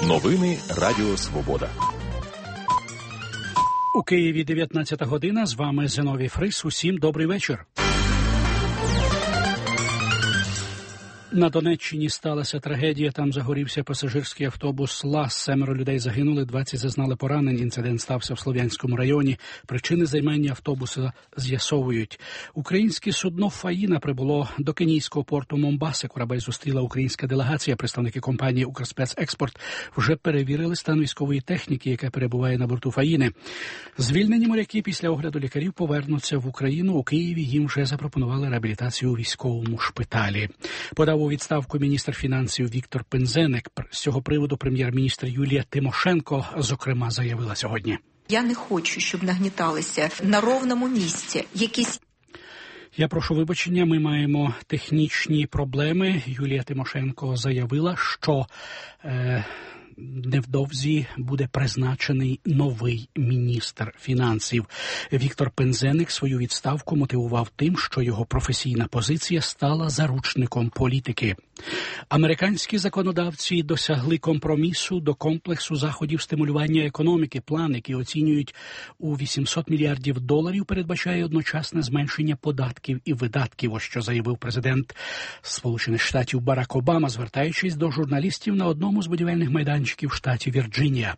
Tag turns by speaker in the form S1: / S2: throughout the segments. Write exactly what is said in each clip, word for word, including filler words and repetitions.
S1: Новини Радіо Свобода.
S2: У Києві дев'ятнадцята година. З вами Зиновій Фрис. Усім добрий вечір. На Донеччині сталася трагедія. Там загорівся пасажирський автобус «Лас». Семеро людей загинули, двадцять зазнали поранень. Інцидент стався в Слов'янському районі. Причини займання автобуса з'ясовують. Українське судно «Фаїна» прибуло до кенійського порту Момбаси. Корабель зустріла українська делегація. Представники компанії «Укрспецекспорт» вже перевірили стан військової техніки, яка перебуває на борту «Фаїни». Звільнені моряки після огляду лікарів повернуться в Україну. У Києві їм вже запропонували реабілітацію у військовому шпиталі. Подав у відставку міністр фінансів Віктор Пинзеник. З цього приводу прем'єр-міністр Юлія Тимошенко, зокрема, заявила сьогодні.
S3: Я не хочу, щоб нагніталися на ровному місці якісь...
S2: Я прошу вибачення, ми маємо технічні проблеми. Юлія Тимошенко заявила, що... Е... невдовзі буде призначений новий міністр фінансів. Віктор Пинзеник свою відставку мотивував тим, що його професійна позиція стала заручником політики. Американські законодавці досягли компромісу до комплексу заходів стимулювання економіки. План, який оцінюють у вісімсот мільярдів доларів, передбачає одночасне зменшення податків і видатків, ось що заявив президент Сполучених Штатів Барак Обама, звертаючись до журналістів на одному з будівельних майданчиків в штаті Вірджинія.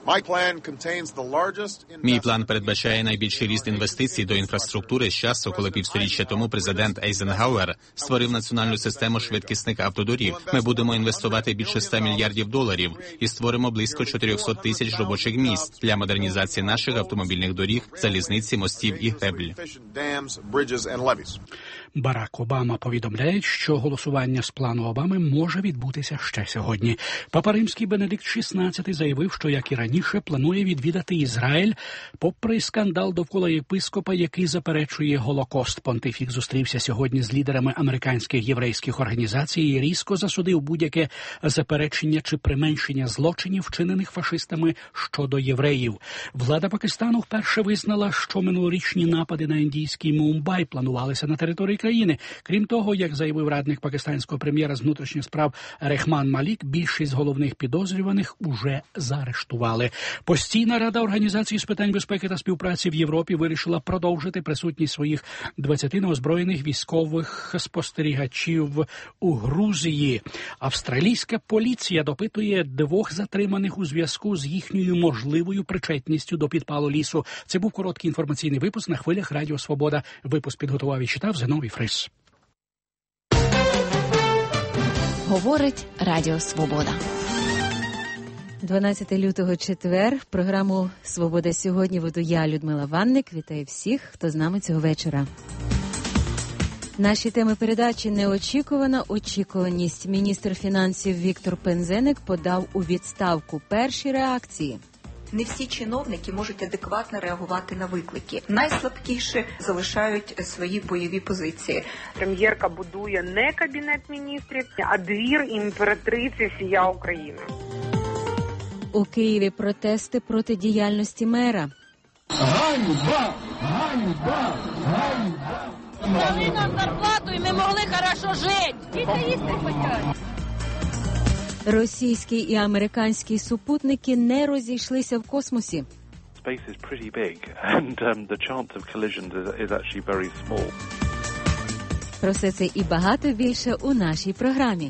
S4: Мій план передбачає найбільший ріст інвестицій до інфраструктури з часу, коли півсторіччя тому президент Ейзенгауер створив національну систему швидкісних автодоріг. Ми будемо інвестувати більше ста мільярдів доларів і створимо близько чотириста тисяч робочих місць для модернізації наших автомобільних доріг, залізниці, мостів і греблі.
S2: Барак Обама повідомляє, що голосування з плану Обами може відбутися ще сьогодні. Папа Римський Бенедикт шістнадцятий заявив, що, як і раніше, планує відвідати Ізраїль, попри скандал довкола єпископа, який заперечує Голокост. Понтифік зустрівся сьогодні з лідерами американських єврейських організацій і різко засудив будь-яке заперечення чи применшення злочинів, вчинених фашистами щодо євреїв. Влада Пакистану вперше визнала, що минулорічні напади на індійський Мумбай планувалися на території країни. Крім того, як заявив радник пакистанського прем'єра з внутрішніх справ Рехман Малік, більшість головних підозрюваних уже заарештували. Постійна рада Організації з питань безпеки та співпраці в Європі вирішила продовжити присутність своїх двадцяти неозброєних військових спостерігачів у Грузії. Австралійська поліція допитує двох затриманих у зв'язку з їхньою можливою причетністю до підпалу лісу. Це був короткий інформаційний випуск на хвилях Радіо Свобода. Випуск підготував і читав Зиновій Фрис.
S5: Говорить Радіо Свобода.
S6: дванадцятого лютого, четвер. Програму «Свобода сьогодні» веду я, Людмила Ванник. Вітаю всіх, хто з нами цього вечора. Наші теми передачі «Неочікувана очікуваність». Міністр фінансів Віктор Пинзеник подав у відставку. Перші реакції.
S3: Не всі чиновники можуть адекватно реагувати на виклики. Найслабкіші залишають свої бойові позиції.
S7: Прем'єрка будує не Кабінет міністрів, а двір імператриці всія України.
S6: У Києві протести проти діяльності мера.
S8: Ганьба! Ганьба! Ганьба!
S9: Дали нам зарплату і ми могли хорошо жити. Діти їсти хочуть.
S6: Російський і американський супутники не розійшлися в космосі.
S10: Space is pretty big and um, the chance of collisions is, is actually very small.
S6: Про все це і багато більше у нашій програмі.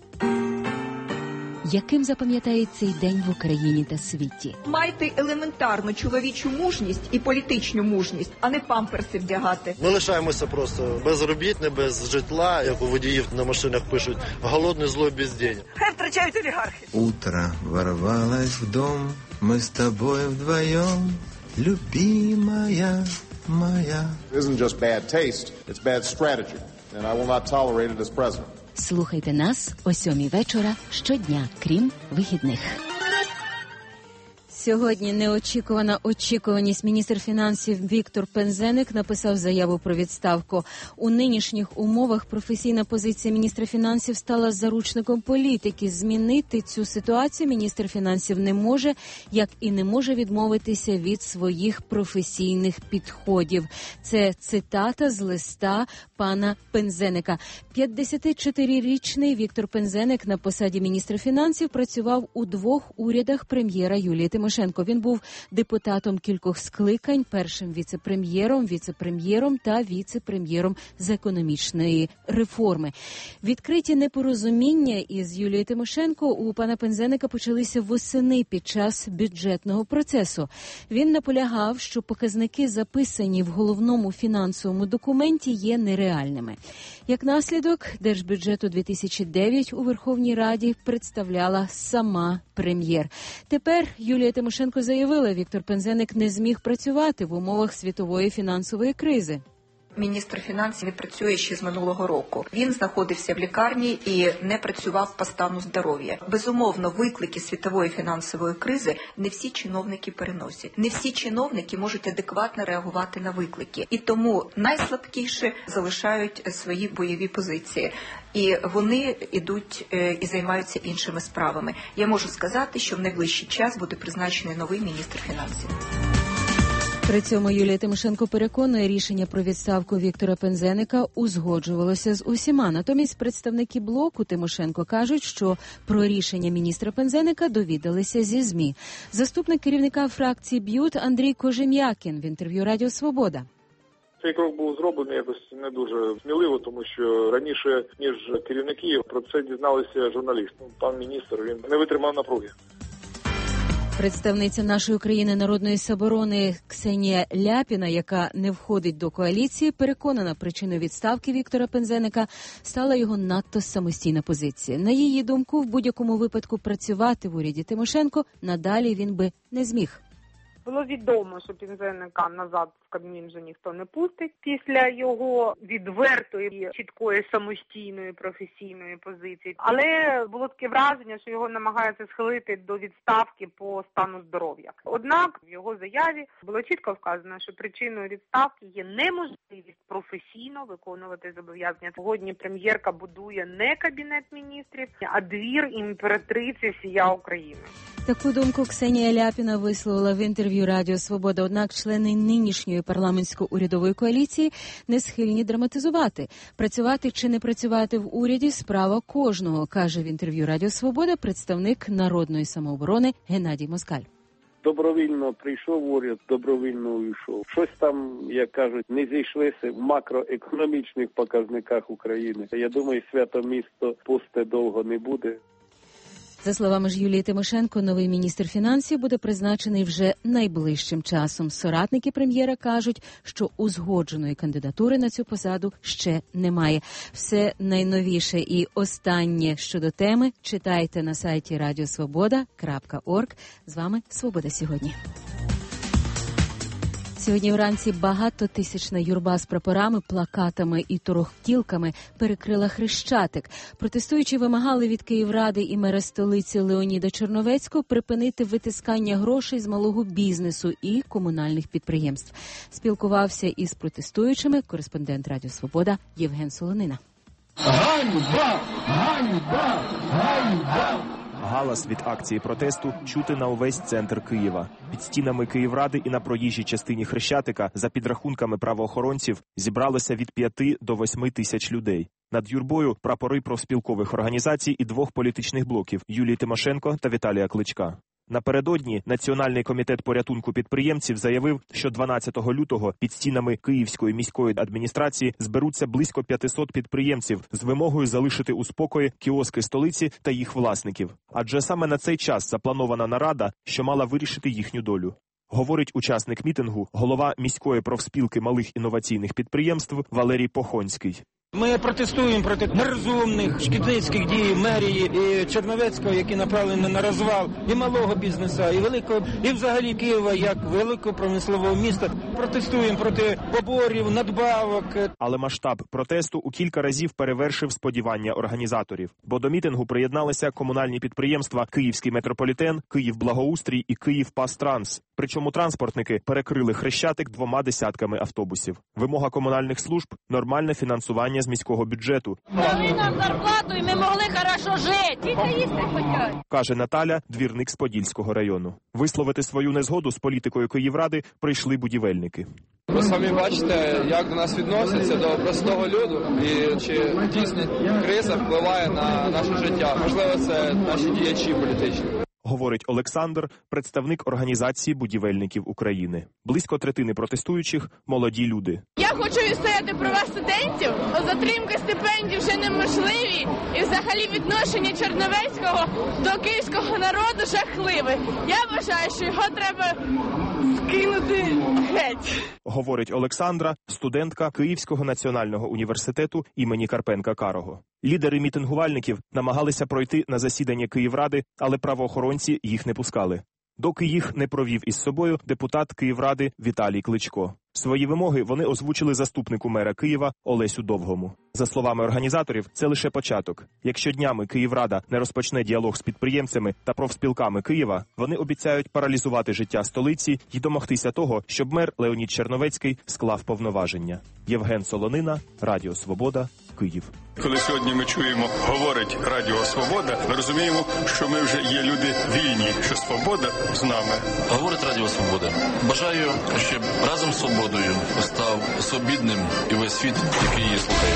S6: Яким запам'ятає цей день в Україні та світі?
S3: Майте елементарну чоловічу мужність і політичну мужність, а не памперси вдягати.
S11: Ми лишаємося просто безробітні, без житла, як у водіїв на машинах пишуть, голодний, злой, без денег.
S7: Хай втрачають олігархи.
S12: Утро ворвалось в дом, мы с тобой вдвоем, любимая моя.
S13: It isn't just bad taste, it's bad strategy, and I will not tolerate it as president.
S5: Слухайте нас о сьомій вечора щодня, крім вихідних.
S6: Сьогодні неочікувана очікуваність. Міністр фінансів Віктор Пинзеник написав заяву про відставку. У нинішніх умовах професійна позиція міністра фінансів стала заручником політики. Змінити цю ситуацію міністр фінансів не може, як і не може відмовитися від своїх професійних підходів. Це цитата з листа пана Пинзеника. п'ятдесятичотирирічний Віктор Пинзеник на посаді міністра фінансів працював у двох урядах прем'єра Юлії Тимошенко. Він був депутатом кількох скликань, першим віце-прем'єром, віце-прем'єром та віце-прем'єром з економічної реформи. Відкриті непорозуміння із Юлією Тимошенко у пана Пинзеника почалися восени під час бюджетного процесу. Він наполягав, що показники, записані в головному фінансовому документі, є нереальними. Як наслідок, держбюджету дві тисячі дев'ять у Верховній Раді представляла сама прем'єр. Тепер Юлія Тимошенко заявила, Віктор Пинзеник не зміг працювати в умовах світової фінансової кризи.
S3: Міністр фінансів працює ще з минулого року. Він знаходився в лікарні і не працював по стану здоров'я. Безумовно, виклики світової фінансової кризи не всі чиновники переносять. Не всі чиновники можуть адекватно реагувати на виклики. І тому найслабкіше залишають свої бойові позиції. І вони йдуть і займаються іншими справами. Я можу сказати, що в найближчий час буде призначений новий міністр фінансів.
S6: При цьому Юлія Тимошенко переконує, рішення про відставку Віктора Пинзеника узгоджувалося з усіма. Натомість представники блоку Тимошенко кажуть, що про рішення міністра Пинзеника довідалися зі ЗМІ. Заступник керівника фракції «Б'ют» Андрій Кожем'якін в інтерв'ю «Радіо Свобода».
S14: Цей крок був зроблений якось не дуже сміливо, тому що раніше, ніж керівники, про це дізналися журналісти. Пан міністр, він не витримав напруги.
S6: Представниця нашої країни народної самооборони Ксенія Ляпіна, яка не входить до коаліції, переконана, причиною відставки Віктора Пинзеника стала його надто самостійна позиція. На її думку, в будь-якому випадку працювати в уряді Тимошенко надалі він би не зміг.
S7: Було відомо, що Пинзеника назад в Кабмін вже ніхто не пустить. Після його відвертої, чіткої, самостійної, професійної позиції. Але було таке враження, що його намагаються схилити до відставки по стану здоров'я. Однак в його заяві було чітко вказано, що причиною відставки є неможливість професійно виконувати зобов'язання. Сьогодні прем'єрка будує не Кабінет міністрів, а двір імператриці всія України.
S6: Таку думку Ксенія Ляпіна висловила в інтерв'ю «Радіо Свобода». Однак члени нинішньої парламентсько-урядової коаліції не схильні драматизувати. Працювати чи не працювати в уряді – справа кожного, каже в інтерв'ю «Радіо Свобода» представник народної самооборони Геннадій Москаль.
S15: Добровільно прийшов в уряд, добровільно уйшов. Щось там, як кажуть, не зійшлися в макроекономічних показниках України. Я думаю, свято місто пусте довго не буде.
S6: За словами ж Юлії Тимошенко, новий міністр фінансів буде призначений вже найближчим часом. Соратники прем'єра кажуть, що узгодженої кандидатури на цю посаду ще немає. Все найновіше і останнє щодо теми читайте на сайті радіо свобода крапка орг. З вами «Свобода сьогодні». Сьогодні вранці багатотисячна юрба з прапорами, плакатами і торохтілками перекрила Хрещатик. Протестуючі вимагали від Київради і мера столиці Леоніда Черновецького припинити витискання грошей з малого бізнесу і комунальних підприємств. Спілкувався із протестуючими кореспондент Радіо Свобода Євген Солонина.
S8: Ганьба! Ганьба! Ганьба!
S1: Галас від акції протесту чути на увесь центр Києва. Під стінами Київради і на проїжджій частині Хрещатика, за підрахунками правоохоронців, зібралося від п'яти до восьми тисяч людей. Над юрбою прапори профспілкових організацій і двох політичних блоків – Юлії Тимошенко та Віталія Кличка. Напередодні Національний комітет порятунку підприємців заявив, що дванадцятого лютого під стінами Київської міської адміністрації зберуться близько п'ятисот підприємців з вимогою залишити у спокої кіоски столиці та їх власників. Адже саме на цей час запланована нарада, що мала вирішити їхню долю. Говорить учасник мітингу, голова міської профспілки малих інноваційних підприємств Валерій Похонський.
S16: Ми протестуємо проти нерозумних, шкідницьких дій мерії і Черновецького, які направлені на розвал і малого бізнесу, і великого, і взагалі Києва як великого промислового міста. Протестуємо проти поборів, надбавок.
S1: Але масштаб протесту у кілька разів перевершив сподівання організаторів, бо до мітингу приєдналися комунальні підприємства «Київський метрополітен», «Київблагоустрій» і «Київпастранс». Причому транспортники перекрили Хрещатик двома десятками автобусів. Вимога комунальних служб – нормальне фінансування з міського бюджету.
S9: Дали нам зарплату, і ми могли хорошо жити. Тільки їсти хотять.
S1: Каже Наталя, двірник з Подільського району. Висловити свою незгоду з політикою Київради прийшли будівельники.
S17: Ви самі бачите, як до нас відносяться, до простого люду, і чи дійсно криза впливає на наше життя. Можливо, це наші діячі політичні.
S1: Говорить Олександр, представник організації будівельників України. Близько третини протестуючих – молоді люди.
S18: Я хочу відстояти права студентів, затримка стипендій вже неможливі, і взагалі відношення Черновецького до київського народу жахливе. Я вважаю, що його треба скинути геть.
S1: Говорить Олександра, студентка Київського національного університету імені Карпенка-Карого. Лідери мітингувальників намагалися пройти на засідання Київради, але правоохоронці їх не пускали. Доки їх не провів із собою депутат Київради Віталій Кличко. Свої вимоги вони озвучили заступнику мера Києва Олесю Довгому. За словами організаторів, це лише початок. Якщо днями Київрада не розпочне діалог з підприємцями та профспілками Києва, вони обіцяють паралізувати життя столиці і домогтися того, щоб мер Леонід Черновецький склав повноваження. Євген Солонина, Радіо Свобода, Київ.
S19: Коли сьогодні ми чуємо, говорить Радіо Свобода, ми розуміємо, що ми вже є люди вільні, що свобода з нами.
S20: Говорить Радіо Свобода. Бажаю, щоб разом з свободою став свобідним і весь світ, який її слухає.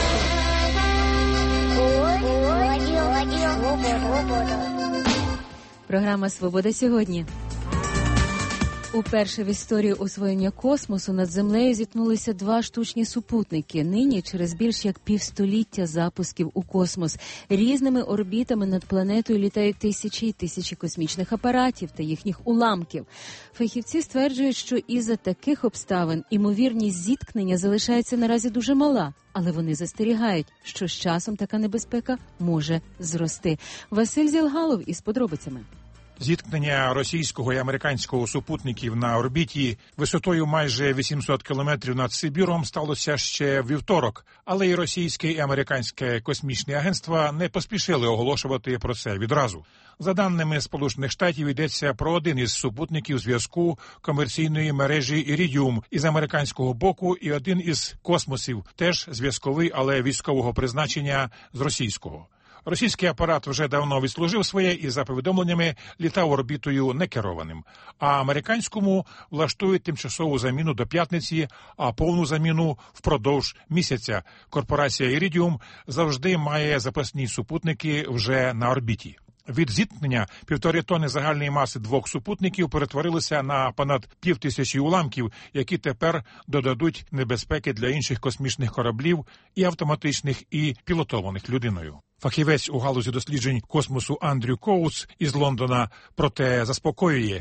S6: Програма «Свобода сьогодні». Уперше в історії освоєння космосу над Землею зіткнулися два штучні супутники. Нині, через більш як півстоліття запусків у космос, різними орбітами над планетою літають тисячі й тисячі космічних апаратів та їхніх уламків. Фахівці стверджують, що із-за таких обставин імовірність зіткнення залишається наразі дуже мала. Але вони застерігають, що з часом така небезпека може зрости. Василь Зілгалов із подробицями.
S21: Зіткнення російського і американського супутників на орбіті висотою майже вісімсот кілометрів над Сибіром сталося ще в вівторок, але і російське і американське космічні агентства не поспішили оголошувати про це відразу. За даними Сполучених Штатів, йдеться про один із супутників зв'язку комерційної мережі «Іридіум» із американського боку і один із космосів, теж зв'язковий, але військового призначення з російського. Російський апарат вже давно відслужив своє і, за повідомленнями, літав орбітою некерованим. А американському влаштують тимчасову заміну до п'ятниці, а повну заміну впродовж місяця. Корпорація «Іридіум» завжди має запасні супутники вже на орбіті. Від зіткнення півтори тонни загальної маси двох супутників перетворилися на понад пів тисячі уламків, які тепер додадуть небезпеки для інших космічних кораблів, і автоматичних, і пілотованих людиною. Фахівець у галузі досліджень космосу Андрю Коутс із Лондона проте заспокоює.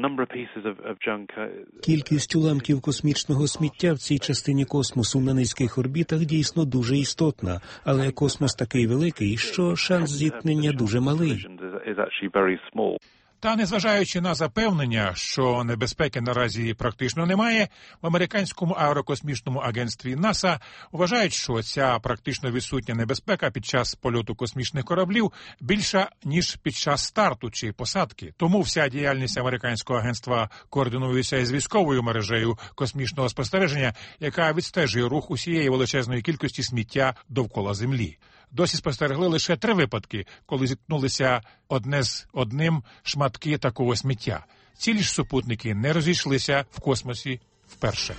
S22: Кількість уламків космічного сміття в цій частині космосу на низьких орбітах дійсно дуже істотна, але космос такий великий, що шанс зіткнення дуже малий.
S21: Та, незважаючи на запевнення, що небезпеки наразі практично немає, в американському аерокосмічному агентстві НАСА вважають, що ця практично відсутня небезпека під час польоту космічних кораблів більша, ніж під час старту чи посадки. Тому вся діяльність американського агентства координується із військовою мережею космічного спостереження, яка відстежує рух усієї величезної кількості сміття довкола Землі. Досі спостерегли лише три випадки, коли зіткнулися одне з одним шматки такого сміття. Ці ж супутники не розійшлися в космосі вперше.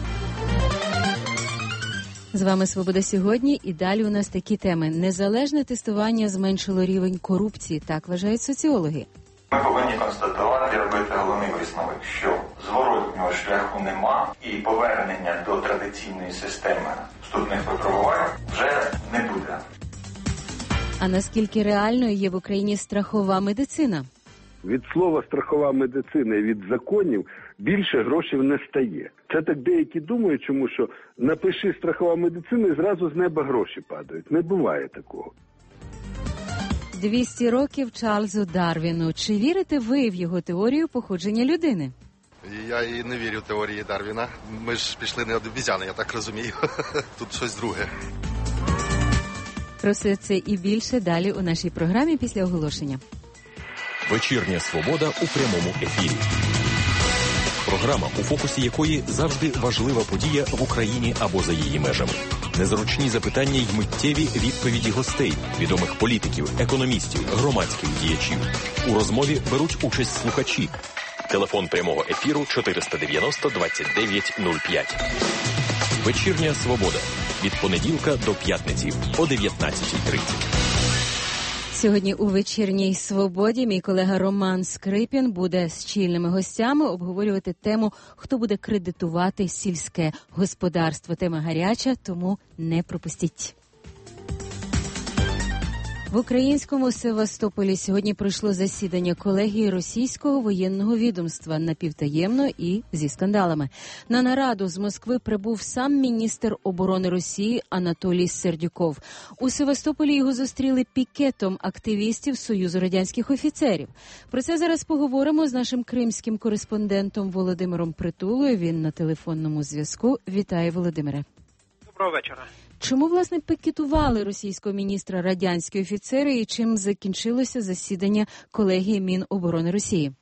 S6: З вами «Свобода сьогодні» і далі у нас такі теми. Незалежне тестування зменшило рівень корупції, так вважають соціологи.
S23: Ми повинні констатувати і робити головний висновок, що зворотнього шляху нема і повернення до традиційної системи вступних випробувань вже не буде.
S6: А наскільки реальною є в Україні страхова медицина?
S24: Від слова «страхова медицина» і від законів
S2: більше грошей не стає. Це так деякі думають, чому що напиши страхова медицина і зразу з неба гроші падають. Не буває такого.
S6: двісті років Чарльзу Дарвіну. Чи вірите ви в його теорію походження людини?
S11: Я і не вірю в теорії Дарвіна. Ми ж пішли не від обізяни, я так розумію. Тут щось друге.
S6: Про все це і більше далі у нашій програмі після оголошення.
S4: Вечірня свобода у прямому ефірі. Програма, у фокусі якої завжди важлива подія в Україні або за її межами. Незручні запитання й миттєві відповіді гостей, відомих політиків, економістів, громадських діячів. У розмові беруть участь слухачі. Телефон прямого ефіру чотириста дев'яносто двадцять дев'ять нуль п'ять. Вечірня свобода. Від понеділка до п'ятниці о дев'ятнадцятій тридцять.
S6: Сьогодні у вечірній свободі мій колега Роман Скрипін буде з чільними гостями обговорювати тему, хто буде кредитувати сільське господарство. Тема гаряча, тому не пропустіть. В українському Севастополі сьогодні пройшло засідання колегії російського воєнного відомства напівтаємно і зі скандалами. На нараду з Москви прибув сам міністр оборони Росії Анатолій Сердюков. У Севастополі його зустріли пікетом активістів Союзу радянських офіцерів. Про це зараз поговоримо з нашим кримським кореспондентом Володимиром Притулою. Він на телефонному зв'язку. Вітаю, Володимире.
S10: Доброго вечора.
S6: Чому, власне, пікетували російського міністра радянські офіцери і чим закінчилося засідання колегії Міноборони Росії?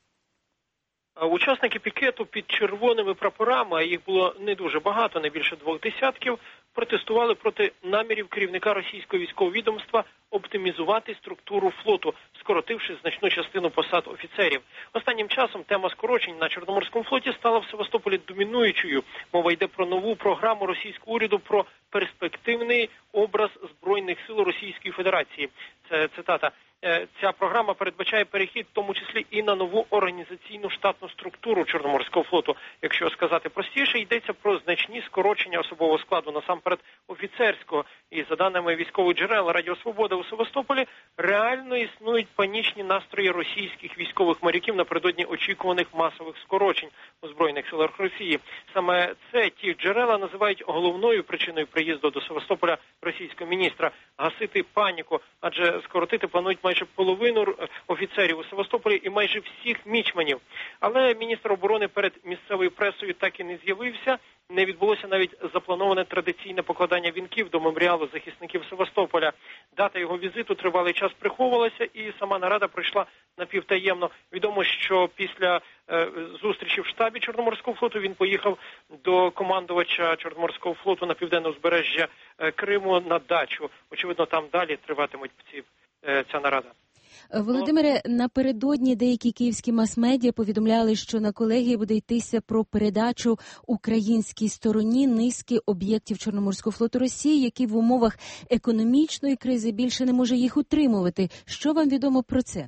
S10: Учасники пікету під червоними прапорами, а їх було не дуже багато, не більше двох десятків, протестували проти намірів керівника російського військового відомства оптимізувати структуру флоту, скоротивши значну частину посад офіцерів. Останнім часом тема скорочень на Чорноморському флоті стала в Севастополі домінуючою. Мова йде про нову програму російського уряду про перспективний образ Збройних сил Російської Федерації. Це цитата. Ця програма передбачає перехід, в тому числі і на нову організаційну штатну структуру Чорноморського флоту. Якщо сказати простіше, йдеться про значні скорочення особового складу, насамперед офіцерського. І за даними військових джерел Радіо Свобода у Севастополі, реально існують панічні настрої російських військових моряків напередодні очікуваних масових скорочень у Збройних силах Росії. Саме це ті джерела називають головною причиною приїзду до Севастополя російського міністра – гасити паніку, адже скоротити планують майже половину офіцерів у Севастополі і майже всіх мічманів. Але міністр оборони перед місцевою пресою так і не з'явився. Не відбулося навіть заплановане традиційне покладання вінків до меморіалу захисників Севастополя. Дата його візиту тривалий час приховувалася, і сама нарада пройшла напівтаємно. Відомо, що після е, зустрічі в штабі Чорноморського флоту він поїхав до командувача Чорноморського флоту на південне узбережжя е, Криму на дачу. Очевидно, там далі триватимуть ці, е, ця нарада.
S6: Володимире, напередодні деякі київські мас-медіа повідомляли, що на колегії буде йтися про передачу українській стороні низки об'єктів Чорноморського флоту Росії, які в умовах економічної кризи більше не може їх утримувати. Що вам відомо про це?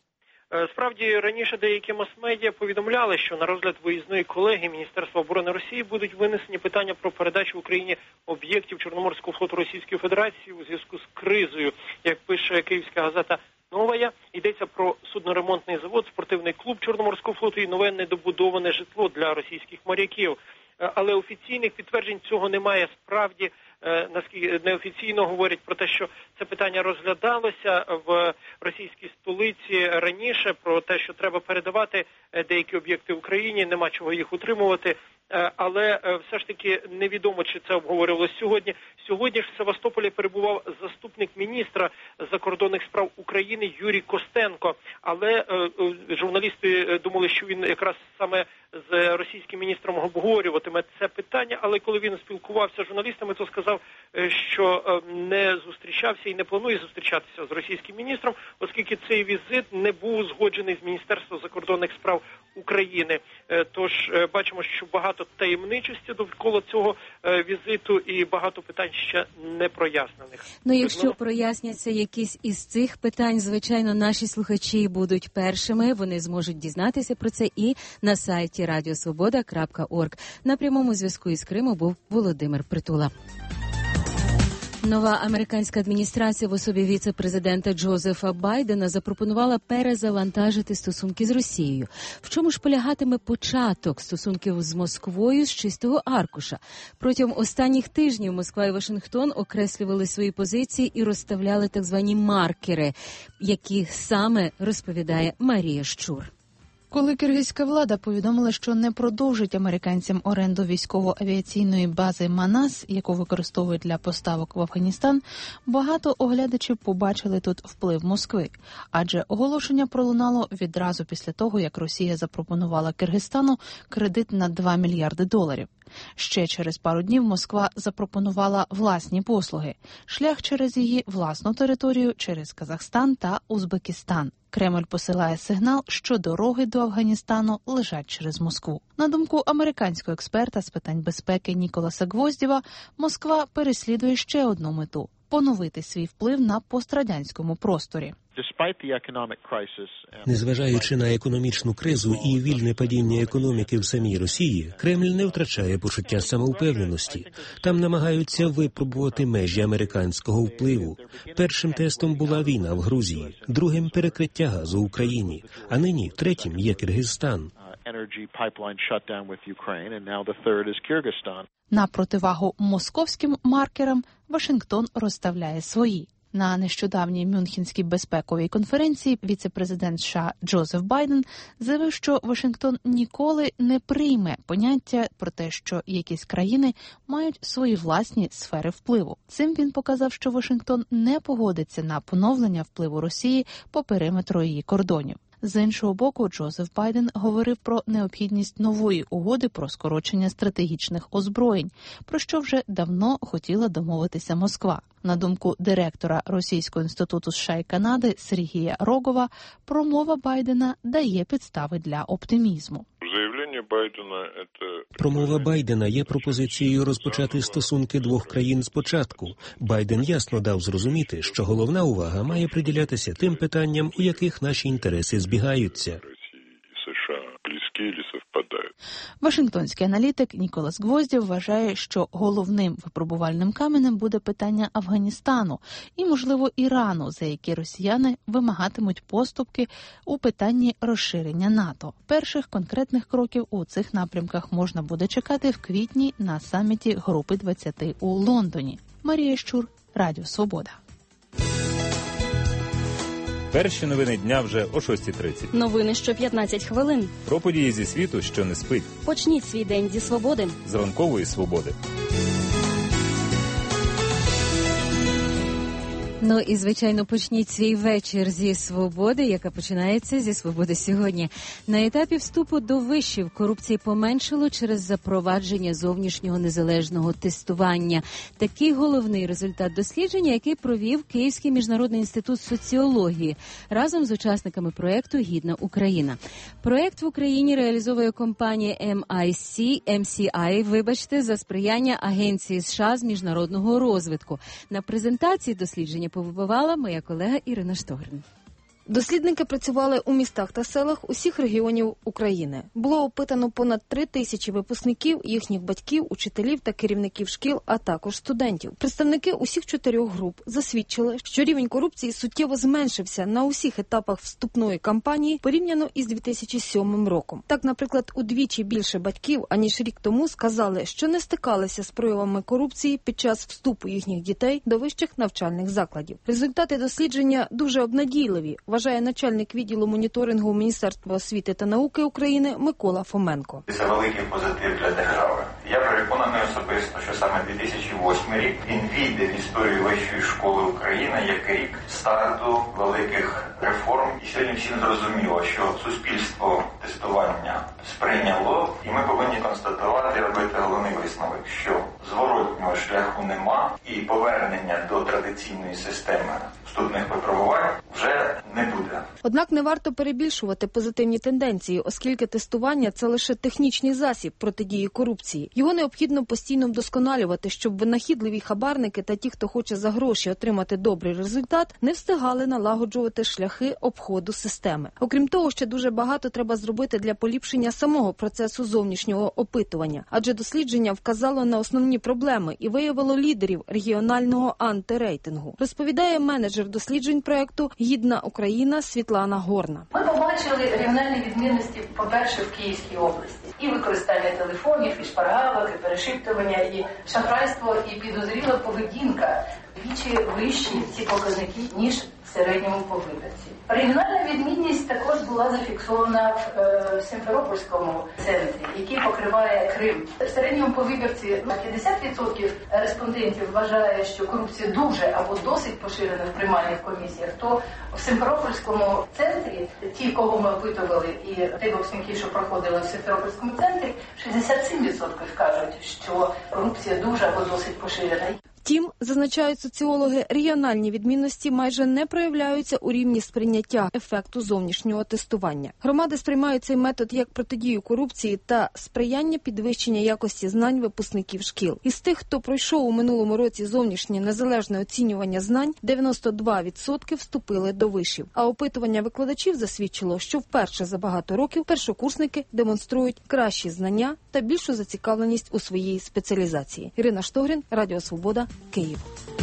S10: Справді, раніше деякі мас-медіа повідомляли, що на розгляд виїзної колегії Міністерства оборони Росії будуть винесені питання про передачу Україні об'єктів Чорноморського флоту Російської Федерації у зв'язку з кризою. Як пише київська газета «Новая», йдеться про судноремонтний завод, спортивний клуб Чорноморського флоту і нове недобудоване житло для російських моряків. Але офіційних підтверджень цього немає. Справді, наскільки неофіційно говорять про те, що це питання розглядалося в російській столиці раніше, про те, що треба передавати деякі об'єкти Україні, нема чого їх утримувати. Але все ж таки невідомо, чи це обговорювалося сьогодні. Сьогодні ж в Севастополі перебував заступник міністра закордонних справ України Юрій Костенко. Але журналісти думали, що він якраз саме з російським міністром обговорюватиме це питання. Але коли він спілкувався з журналістами, то сказав, що не зустрічався і не планує зустрічатися з російським міністром, оскільки цей візит не був узгоджений з Міністерством закордонних справ України. Тож бачимо, що багато таємничості довкола цього візиту і багато питань ще не прояснених.
S6: Ну, якщо проясняться якісь із цих питань, звичайно, наші слухачі будуть першими, вони зможуть дізнатися про це і на сайті радіо свобода крапка орг. На прямому зв'язку із Криму був Володимир Притула. Нова американська адміністрація в особі віце-президента Джозефа Байдена запропонувала перезавантажити стосунки з Росією. В чому ж полягатиме початок стосунків з Москвою з чистого аркуша? Протягом останніх тижнів Москва і Вашингтон окреслювали свої позиції і розставляли так звані маркери, які саме розповідає Марія Щур.
S5: Коли киргизька влада повідомила, що не продовжить американцям оренду військово-авіаційної бази Манас, яку використовують для поставок в Афганістан, багато оглядачів побачили тут вплив Москви. Адже оголошення пролунало відразу після того, як Росія запропонувала Киргизстану кредит на два мільярди доларів. Ще через пару днів Москва запропонувала власні послуги – шлях через її власну територію, через Казахстан та Узбекистан. Кремль посилає сигнал, що дороги до Афганістану лежать через Москву. На думку американського експерта з питань безпеки Ніколаса Гвоздєва, Москва переслідує ще одну мету – поновити свій вплив на пострадянському просторі.
S22: Незважаючи на економічну кризу і вільне падіння економіки в самій Росії, Кремль не втрачає почуття самовпевненості. Там намагаються випробувати межі американського впливу. Першим тестом була війна в Грузії, другим – перекриття газу в Україні, а нині третім є Киргизстан.
S5: На противагу московським маркерам Вашингтон розставляє свої. На нещодавній Мюнхенській безпековій конференції віце-президент США Джозеф Байден заявив, що Вашингтон ніколи не прийме поняття про те, що якісь країни мають свої власні сфери впливу. Цим він показав, що Вашингтон не погодиться на поновлення впливу Росії по периметру її кордонів. З іншого боку, Джозеф Байден говорив про необхідність нової угоди про скорочення стратегічних озброєнь, про що вже давно хотіла домовитися Москва. На думку директора Російського інституту США і Канади Сергія Рогова, промова Байдена дає підстави для оптимізму.
S22: Промова Байдена є пропозицією розпочати стосунки двох країн спочатку. Байден ясно дав зрозуміти, що головна увага має приділятися тим питанням, у яких наші інтереси збігаються.
S5: Вашингтонський аналітик Ніколас Гвоздєв вважає, що головним випробувальним каменем буде питання Афганістану і, можливо, Ірану, за які росіяни вимагатимуть поступки у питанні розширення НАТО. Перших конкретних кроків у цих напрямках можна буде чекати в квітні на саміті Групи двадцяти у Лондоні. Марія Щур, Радіо Свобода.
S12: Перші новини дня вже о шостій тридцять.
S13: Новини що п'ятнадцять хвилин.
S12: Про події зі світу, що не спить.
S13: Почніть свій день зі свободи.
S12: З ранкової свободи.
S6: Ну і, звичайно, почніть свій вечір зі свободи, яка починається зі свободи сьогодні. На етапі вступу до вишів корупції поменшало через запровадження зовнішнього незалежного тестування. Такий головний результат дослідження, який провів Київський міжнародний інститут соціології разом з учасниками проєкту «Гідна Україна». Проєкт в Україні реалізовує компанія ем ай сі, ем сі ай, вибачте, за сприяння Агенції США з міжнародного розвитку. На презентації дослідження побувала моя колега Ірина Штогрин.
S24: Дослідники працювали у містах та селах усіх регіонів України. Було опитано понад три тисячі випускників, їхніх батьків, учителів та керівників шкіл, а також студентів. Представники усіх чотирьох груп засвідчили, що рівень корупції суттєво зменшився на усіх етапах вступної кампанії порівняно із дві тисячі сьомим роком. Так, наприклад, удвічі більше батьків, аніж рік тому, сказали, що не стикалися з проявами корупції під час вступу їхніх дітей до вищих навчальних закладів. Результати дослідження дуже обнадійливі, вважає начальник відділу моніторингу Міністерства освіти та науки України Микола Фоменко.
S23: Це великий позитив для держави. Я переконаний особисто, що саме дві тисячі восьмий рік він війде в історію вищої школи України як рік старту великих реформ. І сьогодні всім зрозуміло, що суспільство тестування сприйняло, і ми повинні констатувати, робити головний висновок, що зворотнього шляху нема, і повернення до традиційної системи вступних випробувань вже не буде.
S24: Однак не варто перебільшувати позитивні тенденції, оскільки тестування – це лише технічний засіб протидії корупції. Його необхідно постійно вдосконалювати, щоб винахідливі хабарники та ті, хто хоче за гроші отримати добрий результат, не встигали налагоджувати шляхи обходу системи. Окрім того, ще дуже багато треба зробити для поліпшення самого процесу зовнішнього опитування, адже дослідження вказало на основні проблеми і виявило лідерів регіонального антирейтингу. Розповідає менеджер досліджень проекту «Гідна Україна» Світлана Горна.
S3: Ми побачили регіональні відмінності, по-перше, в Київській області. І використання телефонів, і шпаргалок, і перешіптування, і шахрайство, і підозріла поведінка. Вдвічі вищі ці показники, ніж в середньому по виборці. Регіональна відмінність також була зафіксована в е, Сімферопольському центрі, який покриває Крим. В середньому по виборці п'ятдесят відсотків респондентів вважає, що корупція дуже або досить поширена в приймальних комісіях, то в Сімферопольському центрі, ті, кого ми опитували, і ті випускники, що проходили в Сімферопольському центрі, шістдесят сім відсотків кажуть, що корупція дуже або досить поширена.
S24: Втім, зазначають соціологи, регіональні відмінності майже не проявляються у рівні сприйняття ефекту зовнішнього тестування. Громади сприймають цей метод як протидію корупції та сприяння підвищення якості знань випускників шкіл. Із тих, хто пройшов у минулому році зовнішнє незалежне оцінювання знань, дев'яносто два відсотки вступили до вишів. А опитування викладачів засвідчило, що вперше за багато років першокурсники демонструють кращі знання та більшу зацікавленість у своїй спеціалізації. Ірина Штогрін, Радіо Свобода, Київ.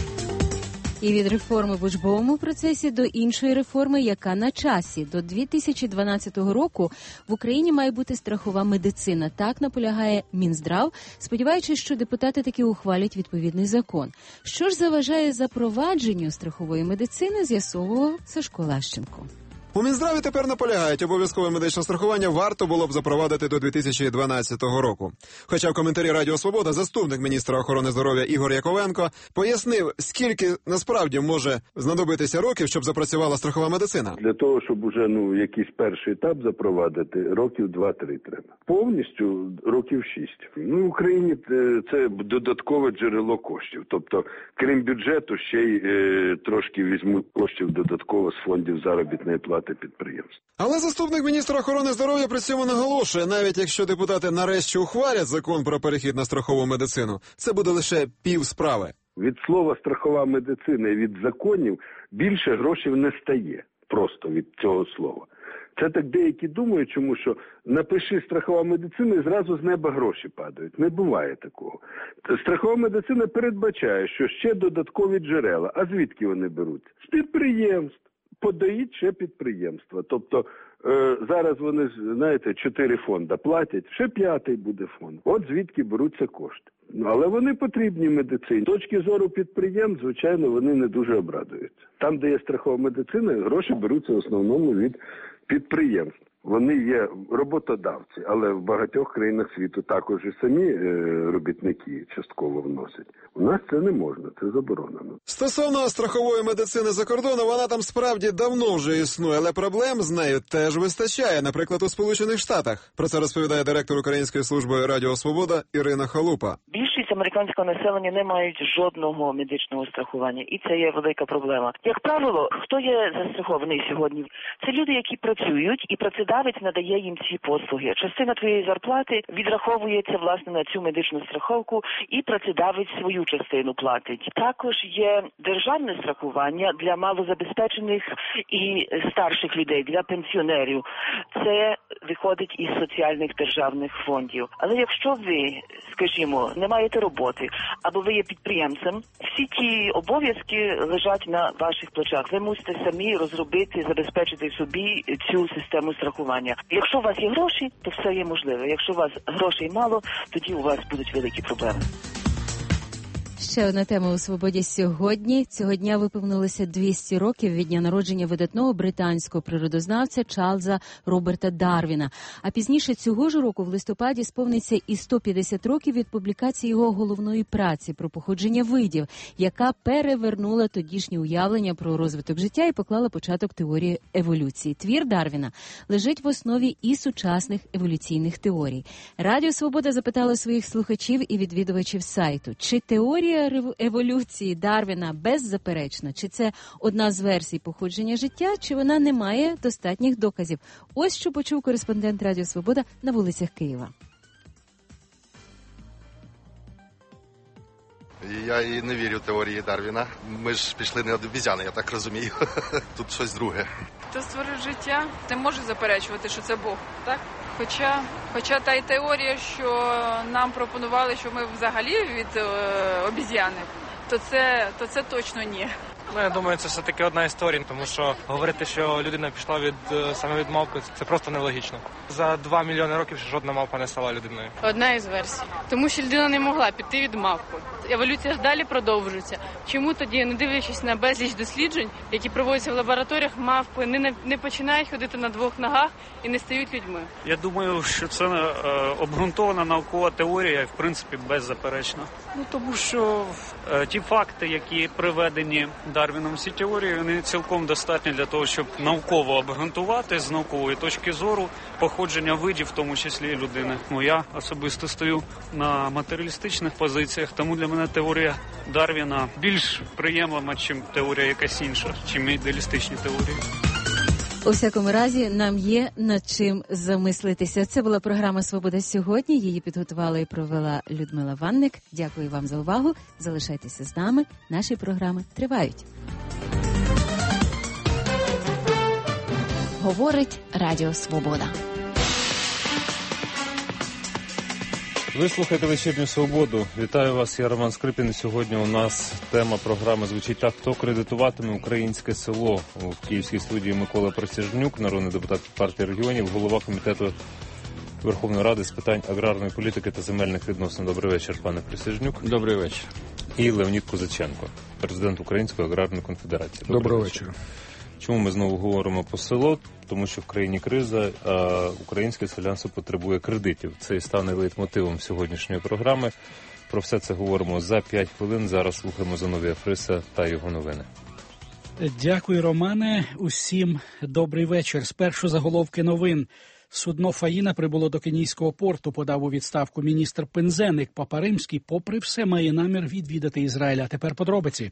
S6: І від реформи в учбовому процесі до іншої реформи, яка на часі. До дві тисячі дванадцятого року в Україні має бути страхова медицина. Так наполягає Мінздрав, сподіваючись, що депутати таки ухвалять відповідний закон. Що ж заважає запровадженню страхової медицини, з'ясовував Сашко Лащенко.
S7: У Мінздраві тепер наполягають, обов'язкове медичне страхування варто було б запровадити до дві тисячі дванадцятого року. Хоча в коментарі Радіо Свобода заступник міністра охорони здоров'я Ігор Яковенко пояснив, скільки насправді може знадобитися років, щоб запрацювала страхова медицина.
S2: Для того, щоб уже ну якийсь перший етап запровадити, років два-три треба. Повністю років шість. Ну, в Україні це додаткове джерело коштів. Тобто, крім бюджету, ще й е, трошки візьмуть коштів додатково з фондів заробітної плати підприємств.
S7: Але заступник міністра охорони здоров'я при цьому наголошує, навіть якщо депутати нарешті ухвалять закон про перехід на страхову медицину, це буде лише пів справи.
S2: Від слова страхова медицина і від законів більше грошей не стає просто від цього слова. Це так деякі думають, чому що напиши страхова медицина і зразу з неба гроші падають. Не буває такого. Страхова медицина передбачає, що ще додаткові джерела. А звідки вони беруть? З підприємств. Подають ще підприємства. Тобто е, зараз вони, знаєте, чотири фонди платять, ще п'ятий буде фонд. От звідки беруться кошти. Ну, але вони потрібні медицині. З точки зору підприємств, звичайно, вони не дуже обрадуються. Там, де є страхова медицина, гроші беруться в основному від підприємств. Вони є роботодавці, але в багатьох країнах світу також і самі е, робітники частково вносять. У нас це не можна, це заборонено.
S7: Стосовно страхової медицини за кордоном, вона там справді давно вже існує, але проблем з нею теж вистачає, наприклад, у Сполучених Штатах. Про це розповідає директор Української служби Радіо Свобода Ірина Халупа.
S14: Більшість американського населення не мають жодного медичного страхування, і це є велика проблема. Як правило, хто є застрахований сьогодні? Це люди, які працюють, і працедавець надає їм ці послуги. Частина твоєї зарплати відраховується, власне, на цю медичну страховку, і працедавець свою частину платить. Також є державне страхування для малозабезпечених і старших людей, для пенсіонерів. Це виходить із соціальних державних фондів. Але якщо ви, скажімо, не маєте роботи, або ви є підприємцем, всі ті обов'язки лежать на ваших плечах. Ви мусите самі розробити, забезпечити собі цю систему страхування. Якщо у вас є гроші, то все є можливе. Якщо у вас грошей мало, тоді у вас будуть великі проблеми.
S6: Ще одна тема у «Свободі» сьогодні. Цього дня виповнилося двісті років від дня народження видатного британського природознавця Чарльза Роберта Дарвіна. А пізніше цього ж року, в листопаді, сповниться і сто п'ятдесят років від публікації його головної праці про походження видів, яка перевернула тодішнє уявлення про розвиток життя і поклала початок теорії еволюції. Твір Дарвіна лежить в основі і сучасних еволюційних теорій. Радіо «Свобода» запитала своїх слухачів і відвідувачів сайту, чи теорія Теорія еволюції Дарвіна беззаперечна. Чи це одна з версій походження життя, чи вона не має достатніх доказів? Ось що почув кореспондент Радіо Свобода на вулицях Києва.
S8: Я і не вірю в теорії Дарвіна. Ми ж пішли не від обізяни, я так розумію. Тут щось друге.
S9: Хто створив життя, не може заперечувати, що це Бог, так? Хоча, хоча та й теорія, що нам пропонували, що ми взагалі від е, обізяни, то це, то це точно ні.
S15: Ну, я думаю, це все-таки одна історія, тому що говорити, що людина пішла від саме від мавпи, це просто нелогічно. За два мільйони років ще жодна мавпа не стала людиною.
S18: Одна із версій. Тому що людина не могла піти від мавпи. Еволюція ж далі продовжується. Чому тоді, не дивлячись на безліч досліджень, які проводяться в лабораторіях, мавпи не, не починають ходити на двох ногах і не стають людьми?
S16: Я думаю, що це е, обґрунтована наукова теорія і, в принципі, беззаперечна. Ну, тому що е, ті факти, які приведені Дарвіном, ці теорії, вони цілком достатні для того, щоб науково обґрунтувати з наукової точки зору походження видів, в тому числі і людини. Ну, я особисто стою на матеріалістичних позиціях, тому для мене теорія Дарвіна більш приємлива, ніж теорія якась інша, чим ідеалістичні теорії.
S6: У всякому разі, нам є над чим замислитися. Це була програма «Свобода сьогодні». Її підготувала і провела Людмила Ванник. Дякую вам за увагу. Залишайтеся з нами. Наші програми тривають.
S5: Говорить Радіо Свобода.
S12: Ви слухаєте «Вечірню Свободу». Вітаю вас, я Роман Скрипін. Сьогодні у нас тема програми звучить так: хто кредитуватиме українське село? У київській студії Микола Присяжнюк, народний депутат партії регіонів, голова комітету Верховної Ради з питань аграрної політики та земельних відносин. Добрий вечір, пане Присяжнюк.
S25: Добрий вечір.
S12: І Леонід Козаченко, президент Української аграрної конфедерації. Добрий,
S25: Доброго
S12: вечір.
S25: вечора.
S12: Чому ми знову говоримо про село? Тому що в країні криза, а українське селянство потребує кредитів. Це і стане лейтмотивом сьогоднішньої програми. Про все це говоримо за п'ять хвилин. Зараз слухаємо Зиновія Фриса та його новини.
S26: Дякую, Романе. Усім добрий вечір. Спершу заголовки новин. Судно «Фаїна» прибуло до Кенійського порту, подав у відставку міністр Пинзеник. Папа Римський, попри все, має намір відвідати Ізраїль. А тепер подробиці.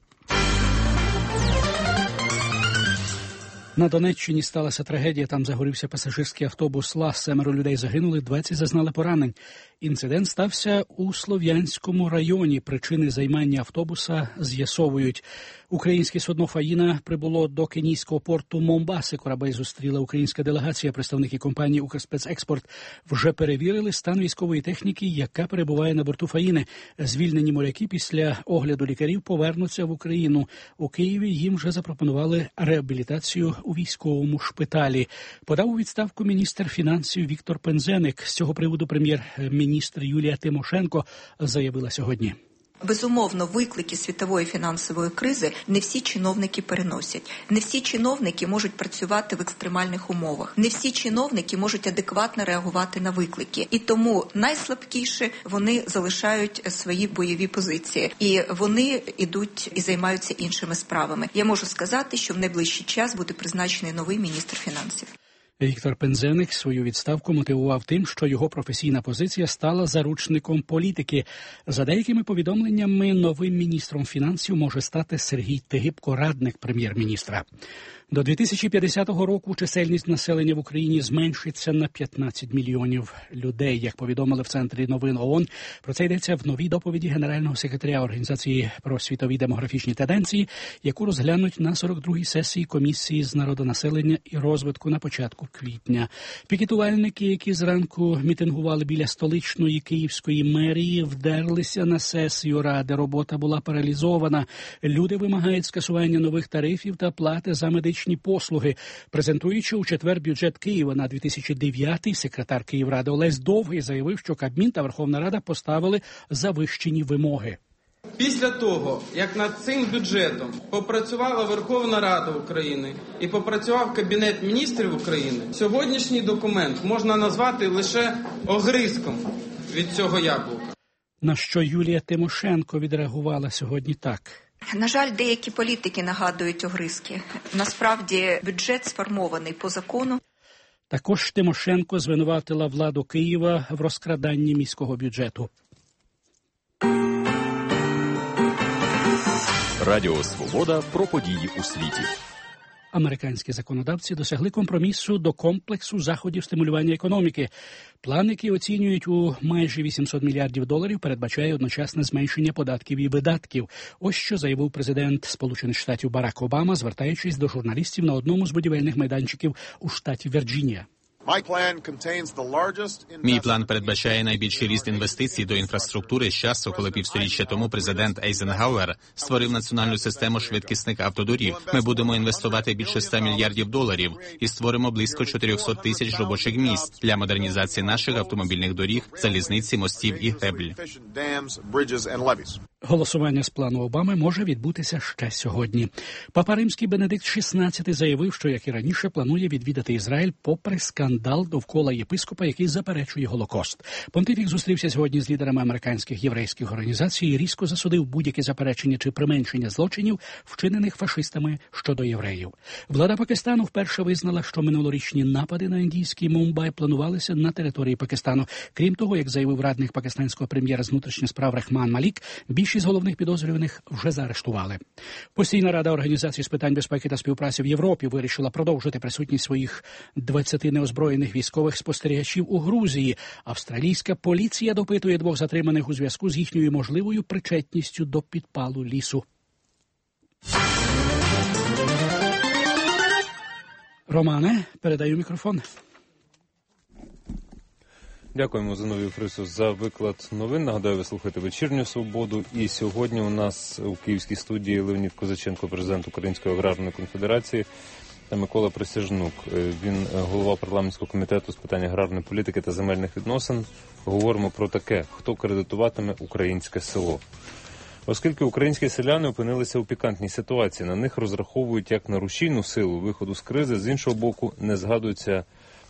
S26: На Донеччині сталася трагедія. Там загорівся пасажирський автобус «Лас». Семеро людей загинули, двадцять зазнали поранень. Інцидент стався у Слов'янському районі. Причини займання автобуса з'ясовують. Українське судно «Фаїна» прибуло до кенійського порту Момбаси. Корабель зустріла українська делегація. Представники компанії «Укрспецекспорт» вже перевірили стан військової техніки, яка перебуває на борту «Фаїни». Звільнені моряки після огляду лікарів повернуться в Україну. У Києві їм вже запропонували реабілітацію у військовому шпиталі. Подав у відставку міністр фінансів Віктор Пинзеник. З цього приводу прем'єр-міністр Юлія Тимошенко заявила сьогодні.
S27: Безумовно, виклики світової фінансової кризи не всі чиновники переносять. Не всі чиновники можуть працювати в екстремальних умовах. Не всі чиновники можуть адекватно реагувати на виклики. І тому найслабкіше вони залишають свої бойові позиції. І вони йдуть і займаються іншими справами. Я можу сказати, що в найближчий час буде призначений новий міністр фінансів.
S26: Віктор Пинзеник свою відставку мотивував тим, що його професійна позиція стала заручником політики. За деякими повідомленнями, новим міністром фінансів може стати Сергій Тигибко, радник прем'єр-міністра. До дві тисячі п'ятдесятого року чисельність населення в Україні зменшиться на п'ятнадцять мільйонів людей, як повідомили в Центрі новин ООН. Про це йдеться в новій доповіді генерального секретаря Організації про світові демографічні тенденції, яку розглянуть на сорок другій сесії Комісії з народонаселення і розвитку на початку квітня. Пікетувальники, які зранку мітингували біля столичної київської мерії, вдерлися на сесію Ради. Робота була паралізована. Люди вимагають скасування нових тарифів та плати за медичні послуги. Презентуючи у четвер бюджет Києва на дві тисячі дев'ятий, секретар Київради Олесь Довгий заявив, що Кабмін та Верховна Рада поставили завищені вимоги.
S28: Після того, як над цим бюджетом попрацювала Верховна Рада України і попрацював Кабінет міністрів України, сьогоднішній документ можна назвати лише огризком від цього яблука.
S26: На що Юлія Тимошенко відреагувала сьогодні так.
S27: На жаль, деякі політики нагадують огризки. Насправді бюджет сформований по закону.
S26: Також Тимошенко звинуватила владу Києва в розкраданні міського бюджету.
S1: Радіо Свобода про події у світі.
S26: Американські законодавці досягли компромісу до комплексу заходів стимулювання економіки. План, який оцінюють у майже вісімсот мільярдів доларів, передбачає одночасне зменшення податків і видатків. Ось що заявив президент Сполучених Штатів Барак Обама, звертаючись до журналістів на одному з будівельних майданчиків у штаті Вірджинія.
S4: Мій план передбачає найбільший ріст інвестицій до інфраструктури з часу, коли півсторіччя тому президент Ейзенгауер створив національну систему швидкісних автодоріг. Ми будемо інвестувати більше ста мільярдів доларів і створимо близько чотириста тисяч робочих місць для модернізації наших автомобільних доріг, залізниці, мостів і гребль.
S26: Голосування з плану Обами може відбутися ще сьогодні. Папа Римський Бенедикт шістнадцятий заявив, що, як і раніше, планує відвідати Ізраїль попри скандал довкола єпископа, який заперечує Голокост. Понтифік зустрівся сьогодні з лідерами американських єврейських організацій і різко засудив будь-які заперечення чи применшення злочинів, вчинених фашистами щодо євреїв. Влада Пакистану вперше визнала, що минулорічні напади на індійський Мумбай планувалися на території Пакистану. Крім того, як заявив радник пакистанського прем'єра з внутрішніх справ Рахман Малік, більшість головних підозрюваних вже заарештували. Постійна рада Організації з питань безпеки та співпраці в Європі вирішила продовжити присутність своїх двадцяти неозброєних військових спостерігачів у Грузії. Австралійська поліція допитує двох затриманих у зв'язку з їхньою можливою причетністю до підпалу лісу. Романе, передаю мікрофон.
S12: Дякуємо Зиновію Фрису за виклад новин. Нагадаю, ви слухаєте «Вечірню Свободу». І сьогодні у нас у київській студії Леонід Козаченко, президент Української аграрної конфедерації, та Микола Присяжнук. Він голова парламентського комітету з питань аграрної політики та земельних відносин. Говоримо про таке: хто кредитуватиме українське село. Оскільки українські селяни опинилися у пікантній ситуації, на них розраховують як на рушійну силу виходу з кризи, з іншого боку не згадуються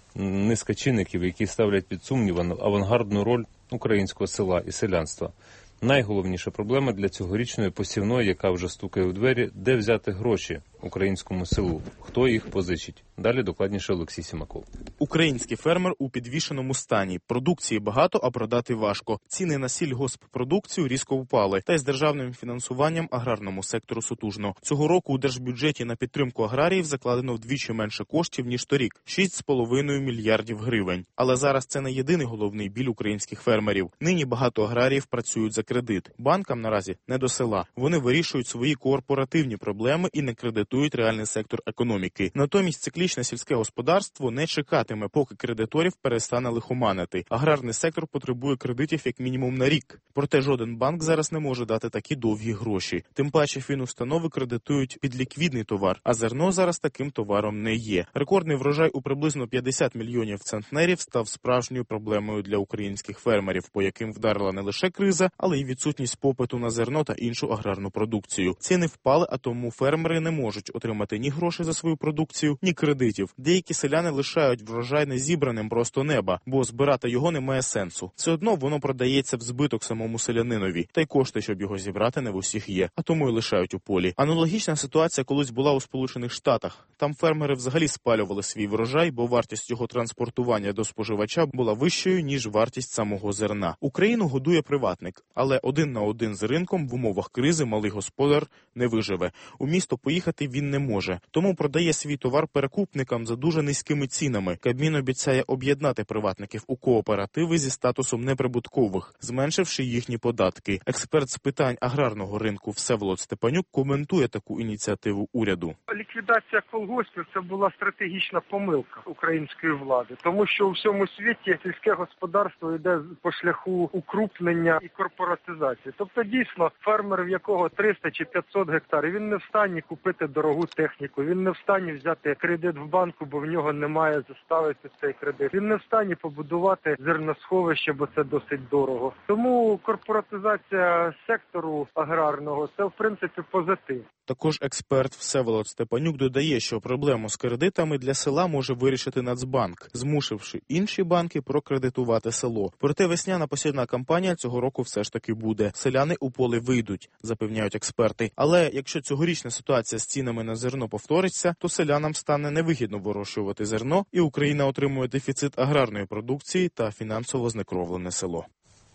S12: низка чинників, які ставлять під сумнів авангардну роль українського села і селянства. Найголовніша проблема для цьогорічної посівної, яка вже стукає у двері, де взяти гроші українському селу, хто їх позичить. Далі докладніше Олексій Сімаков.
S11: Український фермер у підвішеному стані. Продукції багато, а продати важко. Ціни на сільгосппродукцію різко впали. Та й з державним фінансуванням аграрному сектору сутужно. Цього року у держбюджеті на підтримку аграріїв закладено вдвічі менше коштів, ніж торік – шість з половиною мільярдів гривень. Але зараз це не єдиний головний біль українських фермерів. Нині багато аграріїв працюють за кредит. Банкам наразі не до села. Вони вирішують свої корпоративні проблеми і не кредитують реальний сектор економіки. Натомість циклічне сільське господарство не чекатиме, поки кредиторів перестане лихоманити. Аграрний сектор потребує кредитів як мінімум на рік. Проте жоден банк зараз не може дати такі довгі гроші. Тим паче фінустанови кредитують під ліквідний товар, а зерно зараз таким товаром не є. Рекордний врожай у приблизно п'ятдесят мільйонів центнерів став справжньою проблемою для українських фермерів, по яким вдарила не лише криза, але й відсутність попиту на зерно та іншу аграрну продукцію. Ціни впали, а тому фермери не можуть отримати ні грошей за свою продукцію, ні кредитів. Деякі селяни лишають врожай незібраним просто неба, бо збирати його немає сенсу. Все одно воно продається в збиток самому селянинові, та й кошти, щоб його зібрати, не в усіх є, а тому й лишають у полі. Аналогічна ситуація колись була у Сполучених Штатах. Там фермери взагалі спалювали свій врожай, бо вартість його транспортування до споживача була вищою, ніж вартість самого зерна. Україну годує приватник, але один на один з ринком в умовах кризи малий господар не виживе. У місто поїхати він не може, тому продає свій товар перекупникам за дуже низькими цінами. Кабмін обіцяє об'єднати приватників у кооперативи зі статусом неприбуткових, зменшивши їхні податки. Експерт з питань аграрного ринку Всеволод Степанюк коментує таку ініціативу уряду.
S17: Ліквідація колгоспів – це була стратегічна помилка української влади, тому що у всьому світі сільське господарство йде по шляху укрупнення і корпоратизації. Тобто, дійсно, фермер, в якого триста чи п'ятсот гектарів, він не в стані купити дорогу техніку, він не в стані взяти кредит в банку, бо в нього немає заставити цей кредит. Він не в стані побудувати зерносховище, бо це досить дорого. Тому корпоратизація сектору аграрного – це, в принципі, позитив.
S11: Також експерт Всеволод Степанюк додає, що проблему з кредитами для села може вирішити Нацбанк, змусивши інші банки прокредитувати село. Проте весняна посівна кампанія цього року все ж таки буде. Селяни у поле вийдуть, запевняють експерти. Але якщо цьогорічна ситуація з цінами на зерно повториться, то селянам стане невигідно вирощувати зерно, і Україна отримує дефіцит аграрної продукції та фінансово знекровлене село.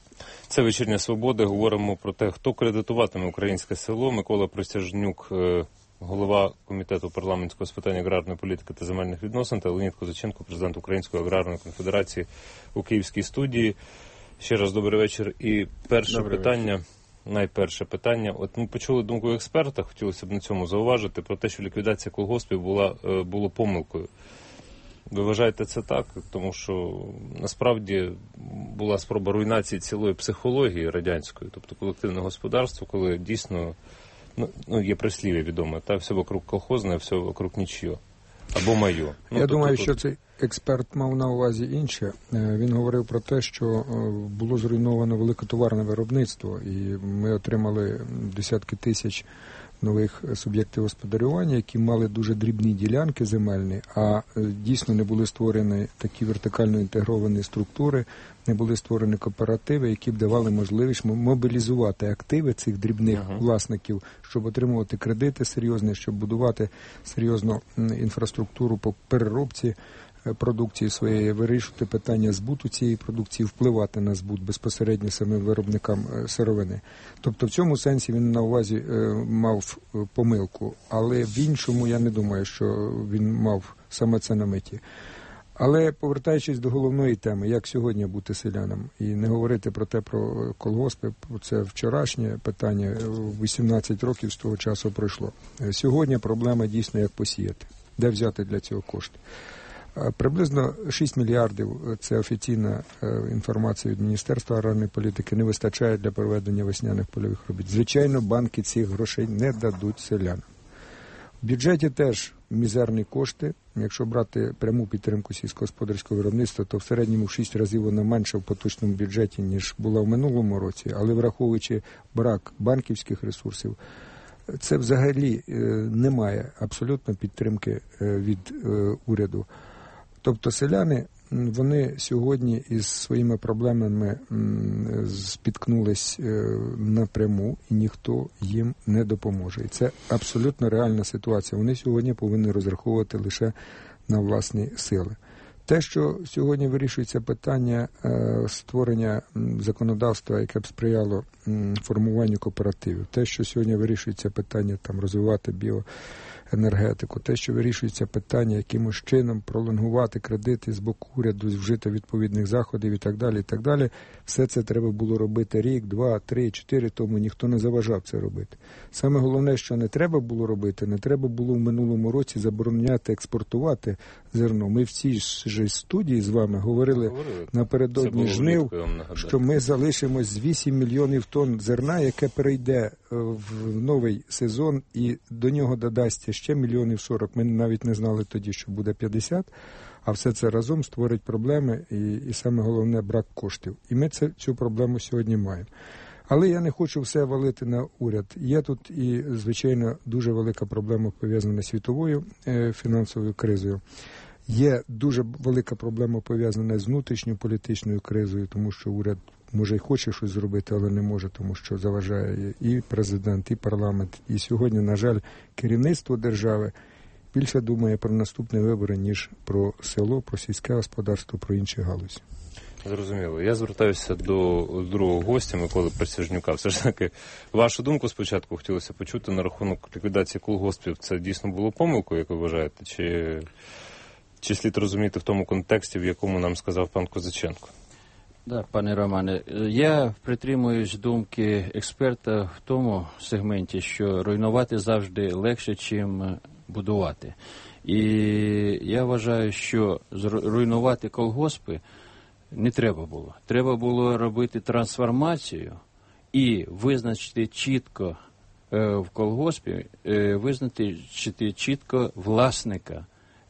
S12: Це «Вечірня Свобода». Говоримо про те, хто кредитуватиме українське село. Микола Присяжнюк, голова Комітету парламентського з питань аграрної політики та земельних відносин, та Леонід Козаченко, президент Української аграрної конфедерації у Київській студії. Ще раз добрий вечір. І перше добрий питання, вечір. найперше питання. От ми почули думку експерта, хотілося б на цьому зауважити, про те, що ліквідація колгоспів була, було помилкою. Ви вважаєте це так? Тому що насправді була спроба руйнації цілої психології радянської, тобто колективне господарство, коли дійсно, ну, ну є прислів'я відоме, та все вокруг колхозне, все вокруг нічого. Або моє. Ну,
S10: Я
S12: тобто,
S10: думаю,
S12: тут...
S10: що цей експерт мав на увазі інше. Він говорив про те, що було зруйновано великотоварне виробництво, і ми отримали десятки тисяч нових суб'єктів господарювання, які мали дуже дрібні ділянки земельні, а дійсно не були створені такі вертикально інтегровані структури, не були створені кооперативи, які б давали можливість мобілізувати активи цих дрібних uh-huh. власників, щоб отримувати кредити серйозні, щоб будувати серйозну інфраструктуру по переробці продукції своєї, вирішувати питання збуту цієї продукції, впливати на збут безпосередньо самим виробникам сировини. Тобто в цьому сенсі він на увазі мав помилку, але в іншому я не думаю, що він мав саме це на меті. Але повертаючись до головної теми, як сьогодні бути селянам, і не говорити про те, про колгоспи, це вчорашнє питання, вісімнадцять років з того часу пройшло. Сьогодні проблема дійсно як посіяти, де взяти для цього кошти. Приблизно шість мільярдів, це офіційна інформація від Міністерства аграрної політики, не вистачає для проведення весняних польових робіт. Звичайно, банки цих грошей не дадуть селянам. В бюджеті теж мізерні кошти. Якщо брати пряму підтримку сільськогосподарського виробництва, то в середньому в шість разів вона менша в поточному бюджеті, ніж була в минулому році. Але враховуючи брак банківських ресурсів, це взагалі немає абсолютно підтримки від уряду. Тобто селяни, вони сьогодні із своїми проблемами спіткнулись напряму, і ніхто їм не допоможе. І це абсолютно реальна ситуація. Вони сьогодні повинні розраховувати лише на власні сили. Те, що сьогодні вирішується питання створення законодавства, яке б сприяло формуванню кооперативів, те, що сьогодні вирішується питання там розвивати біоенергетику, те, що вирішується питання якимось чином пролонгувати кредити з боку уряду, вжити відповідних заходів і так далі, і так далі, все це треба було робити рік, два, три, чотири тому, ніхто не заважав це робити. Саме головне, що не треба було робити, не треба було в минулому році забороняти експортувати зерно. Ми в цій ж студії з вами говорили, говорили. напередодні жнив, що ми залишимось з вісім мільйонів тонн зерна, яке перейде в новий сезон і до нього додасться ще мільйонів сорок. Ми навіть не знали тоді, що буде п'ятдесят, а все це разом створить проблеми і, і саме головне брак коштів. І ми це, цю проблему сьогодні маємо. Але я не хочу все валити на уряд. Є тут і, звичайно, дуже велика проблема пов'язана з світовою е, фінансовою кризою. Є дуже велика проблема пов'язана з внутрішньою політичною кризою, тому що уряд може й хоче щось зробити, але не може, тому що заважає і президент, і парламент. І сьогодні, на жаль, керівництво держави більше думає про наступні вибори, ніж про село, про сільське господарство, про інші галузі.
S12: Зрозуміло. Я звертаюся до другого гостя, Миколи Присяжнюка. Все ж таки, вашу думку спочатку хотілося почути на рахунок ліквідації колгоспів. Це дійсно було помилкою, як ви вважаєте? Чи, чи слід розуміти в тому контексті, в якому нам сказав пан Козаченко?
S13: Так, пане Романе, я притримуюсь думки експерта в тому сегменті, що руйнувати завжди легше, чим будувати. І я вважаю, що руйнувати колгоспи не треба було. Треба було робити трансформацію і визначити чітко е, в колгоспі, е, визначити чітко власника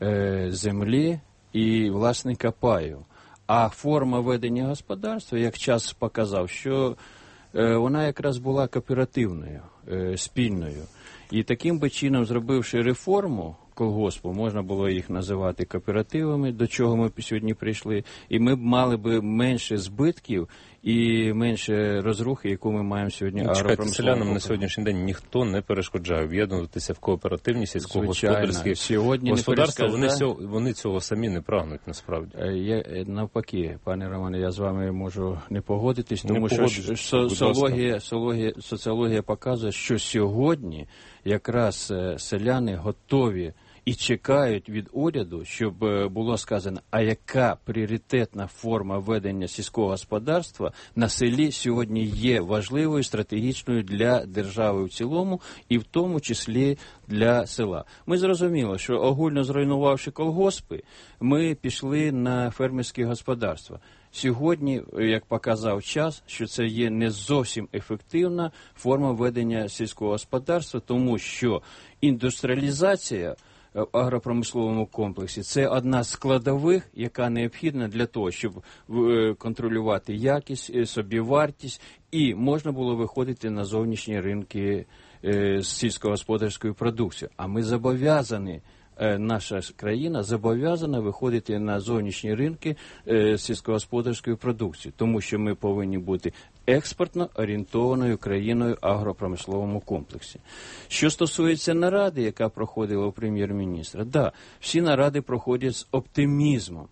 S13: е, землі і власника паю. А форма ведення господарства, як час показав, що е, вона якраз була кооперативною, е, спільною. І таким би чином, зробивши реформу колгоспу, можна було їх називати кооперативами, до чого ми сьогодні прийшли, і ми б мали б менше збитків і менше розрухи, яку ми маємо сьогодні агропромисловому.
S12: Селянам на сьогоднішній день ніхто не перешкоджає об'єднуватися в кооперативні сільськогосподарські господарства. Вони цього, вони цього самі не прагнуть, насправді.
S13: Я, навпаки, пане Романе, я з вами можу не погодитись, тому не що соціологія, соціологія, соціологія показує, що сьогодні якраз селяни готові і чекають від уряду, щоб було сказано, а яка пріоритетна форма ведення сільського господарства на селі сьогодні є важливою, стратегічною для держави в цілому і в тому числі для села. Ми зрозуміли, що огульно зруйнувавши колгоспи, ми пішли на фермерські господарства. Сьогодні, як показав час, що це є не зовсім ефективна форма ведення сільського господарства, тому що індустріалізація в агропромисловому комплексі – це одна з складових, яка необхідна для того, щоб контролювати якість, собівартість, і можна було виходити на зовнішні ринки з сільськогосподарською продукцією. А ми зобов'язані, наша країна зобов'язана виходити на зовнішні ринки з сільськогосподарською продукцією, тому що ми повинні бути експортно орієнтованою країною в агропромисловому комплексі. Що стосується наради, яка проходила у прем'єр-міністра, да, всі наради проходять з оптимізмом,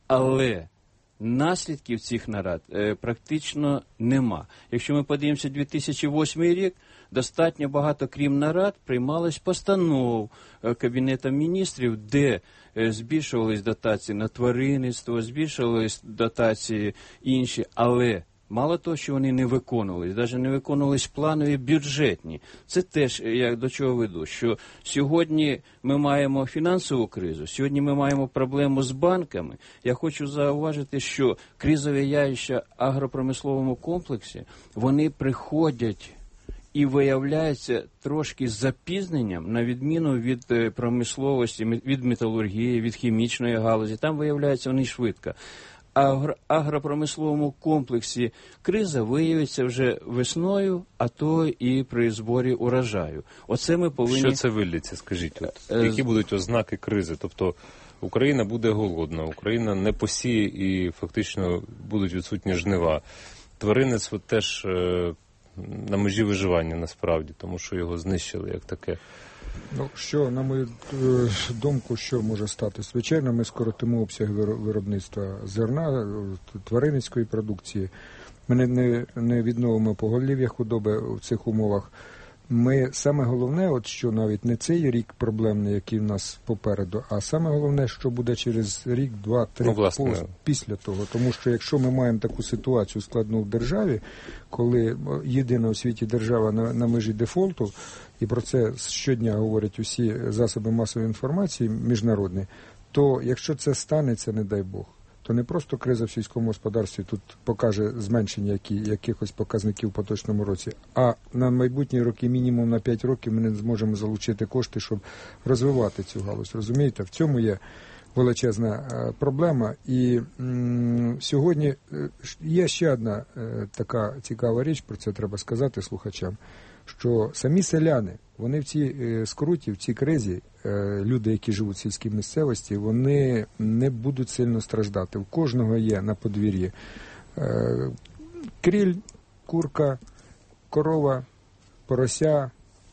S13: але наслідків цих нарад е, практично нема. Якщо ми подивимося дві тисячі восьмий рік, достатньо багато, крім нарад, приймалось постанов е, Кабінетом міністрів, де е, збільшувались дотації на тваринництво, збільшувались дотації інші, але мало того, що вони не виконувались, навіть не виконувались планові бюджетні. Це теж, я до чого веду, що сьогодні ми маємо фінансову кризу, сьогодні ми маємо проблему з банками. Я хочу зауважити, що кризові явища в агропромисловому комплексі, вони приходять і виявляються трошки з запізненням, на відміну від промисловості, від металургії, від хімічної галузі. Там виявляються вони швидко. А в агропромисловому комплексі криза виявиться вже весною, а то і при зборі урожаю. Оце ми повинні...
S12: Що це виллється, скажіть? От, які будуть ознаки кризи? Тобто Україна буде голодна, Україна не посіє і фактично будуть відсутні жнива. Тваринництво теж е, на межі виживання насправді, тому що його знищили як таке.
S10: Ну, що, на мою думку, що може стати? Звичайно, ми скоротимо обсяг виробництва зерна, тваринницької продукції. Ми не, не, не відновимо поголів'я худоби в цих умовах. Ми, саме головне, от що навіть не цей рік проблемний, який в нас попереду, а саме головне, що буде через рік, два, три, ну, пост, після того. Тому що якщо ми маємо таку ситуацію складну в державі, коли єдина у світі держава на, на межі дефолту, і про це щодня говорять усі засоби масової інформації міжнародні, то якщо це станеться, не дай Бог, то не просто криза в сільському господарстві тут покаже зменшення які, якихось показників в поточному році, а на майбутні роки, мінімум на п'ять років, ми не зможемо залучити кошти, щоб розвивати цю галузь. Розумієте? В цьому є величезна е, проблема. І м, сьогодні е, є ще одна е, така цікава річ, про це треба сказати слухачам, що самі селяни, вони в цій е, скруті, в цій кризі, е, люди, які живуть в сільській місцевості, вони не будуть сильно страждати. У кожного є на подвір'ї е, кріль, курка, корова, порося,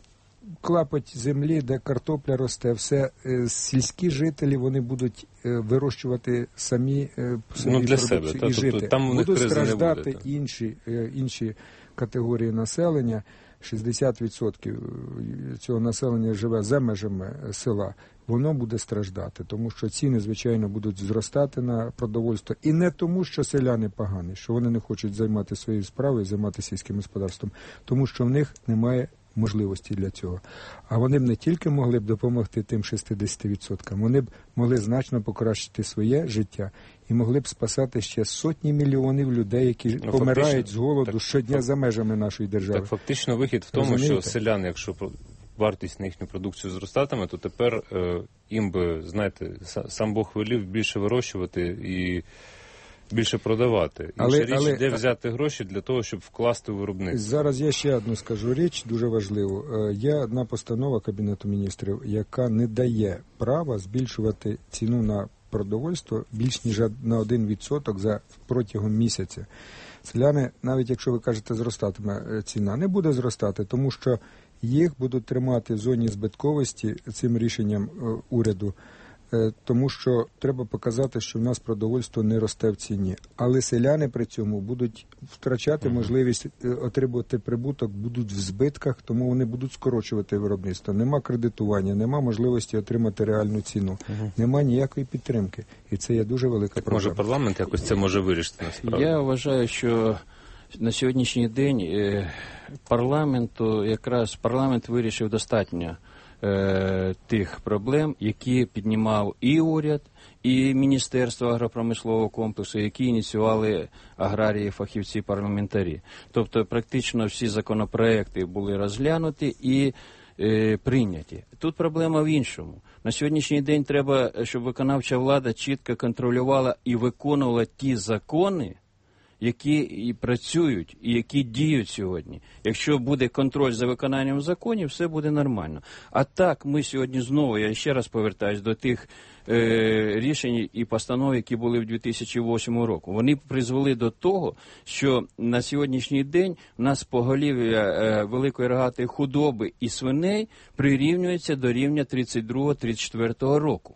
S10: клапоть землі, де картопля росте, все. Е, сільські жителі, вони будуть е, вирощувати самі е, собі
S12: ну, для
S10: продукцію
S12: себе,
S10: і
S12: та,
S10: жити.
S12: тобто, там
S10: будуть страждати
S12: буде,
S10: інші, е, інші категорії населення. шістдесят відсотків цього населення живе за межами села, воно буде страждати, тому що ціни, звичайно, будуть зростати на продовольство. І не тому, що селяни погані, що вони не хочуть займати своєю справою, займатися сільським господарством, тому що в них немає можливості для цього. А вони б не тільки могли б допомогти тим шістдесят відсоткам, вони б могли значно покращити своє життя і могли б спасати ще сотні мільйонів людей, які ну, помирають з голоду так, щодня так, за межами нашої держави.
S12: Так, фактично вихід в тому, Розумієте? Що селяни, якщо вартість на їхню продукцію зростатиме, то тепер е, їм би, знаєте, сам Бог велів більше вирощувати і більше продавати.
S10: Але,
S12: Інша річ,
S10: але,
S12: де взяти гроші для того, щоб вкласти у виробництво.
S10: Зараз я ще одну скажу річ, дуже важливу. Є одна постанова Кабінету міністрів, яка не дає права збільшувати ціну на продовольство більш ніж на один відсоток за протягом місяця. Селяни, навіть якщо ви кажете, зростатиме ціна, не буде зростати, тому що їх будуть тримати в зоні збитковості цим рішенням уряду, тому що треба показати, що в нас продовольство не росте в ціні. Але селяни при цьому будуть втрачати можливість отримувати прибуток, будуть в збитках, тому вони будуть скорочувати виробництво. Нема кредитування, нема можливості отримати реальну ціну, угу. нема ніякої підтримки. І це є дуже велика
S12: так,
S10: проблема.
S12: Може парламент якось це може вирішити насправді?
S13: Я вважаю, що на сьогоднішній день парламенту, якраз парламент вирішив достатньо тих проблем, які піднімав і уряд, і Міністерство агропромислового комплексу, які ініціювали аграрії, фахівці, парламентарі. Тобто практично всі законопроекти були розглянуті і е, прийняті. Тут проблема в іншому. На сьогоднішній день треба, щоб виконавча влада чітко контролювала і виконувала ті закони, які і працюють, і які діють сьогодні. Якщо буде контроль за виконанням законів, все буде нормально. А так, ми сьогодні знову, я ще раз повертаюсь до тих е, рішень і постанов, які були в дві тисячі восьмому року. Вони призвели до того, що на сьогоднішній день у нас поголів'я е, великої рогатої худоби і свиней прирівнюється до рівня тридцять другого тридцять четвертого року.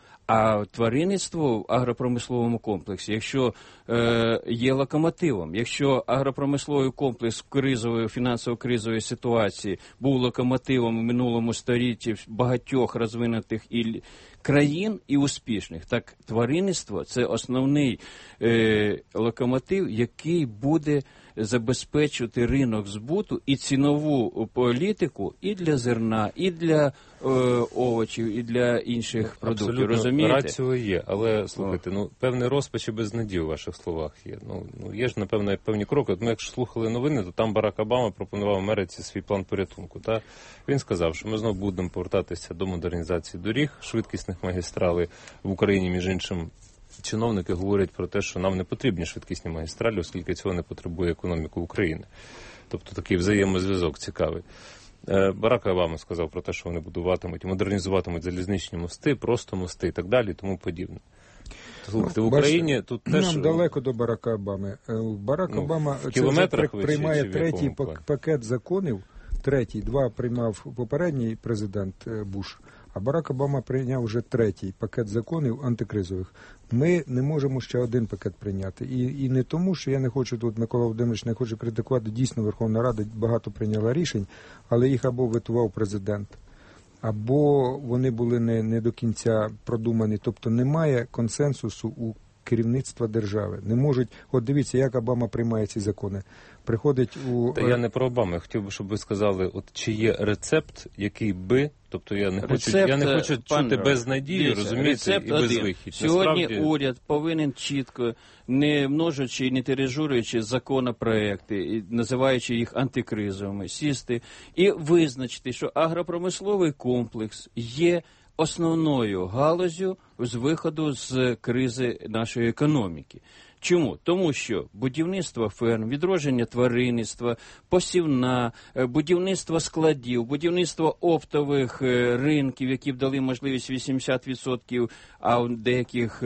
S13: А тваринництво в агропромисловому комплексі, якщо е, є локомотивом, якщо агропромисловий комплекс в кризової, фінансово-кризовій ситуації був локомотивом в минулому столітті багатьох розвинутих і країн і успішних, так тваринництво – це основний е, локомотив, який буде забезпечувати ринок збуту і цінову політику і для зерна, і для е, овочів, і для інших продуктів.
S12: Абсолютно,
S13: розумієте?
S12: Рацію є, але, слухайте, ну, певний розпач і безнадій у ваших словах є. Ну, ну є ж, напевно, певні кроки. От ми, якщо слухали новини, то там Барак Обама пропонував Америці свій план порятунку. Та? Він сказав, що ми знову будемо повертатися до модернізації доріг, швидкісних магістралей в Україні, між іншим. Чиновники говорять про те, що нам не потрібні швидкісні магістралі, оскільки цього не потребує економіка України. Тобто такий взаємозв'язок цікавий. Барак Обама сказав про те, що вони будуватимуть і модернізуватимуть залізничні мости, просто мости і так далі, і тому подібне. Слухайте, в Україні Бачите, тут теж...
S10: Нам далеко до Барака Обами. Барак
S12: ну,
S10: Обама
S12: це
S10: приймає чи, чи третій пакет законів, третій, два приймав попередній президент Буш, а Барак Обама прийняв вже третій пакет законів антикризових. Ми не можемо ще один пакет прийняти. І, і не тому, що я не хочу тут, Микола Володимирович, не хочу критикувати, дійсно Верховна Рада багато прийняла рішень, але їх або ветував президент, або вони були не, не до кінця продумані. Тобто немає консенсусу у керівництва держави. Не можуть, от дивіться, як Обама приймає ці закони. Приходить у...
S12: Та я не про Обаму, я хотів би, щоб ви сказали, от чи є рецепт, який би, тобто я не хочу, я не хочу чути безнадію, розумієте, і безвихідь.
S13: Сьогодні
S12: Насправді...
S13: уряд повинен чітко, не множачи і не тиражуючи законопроекти, і називаючи їх антикризовими, сісти і визначити, що агропромисловий комплекс є основною галузю з виходу з кризи нашої економіки. Чому? Тому що будівництво ферм, відродження тваринництва, посівна, будівництво складів, будівництво оптових ринків, які б дали можливість вісімдесят відсотків, а в деяких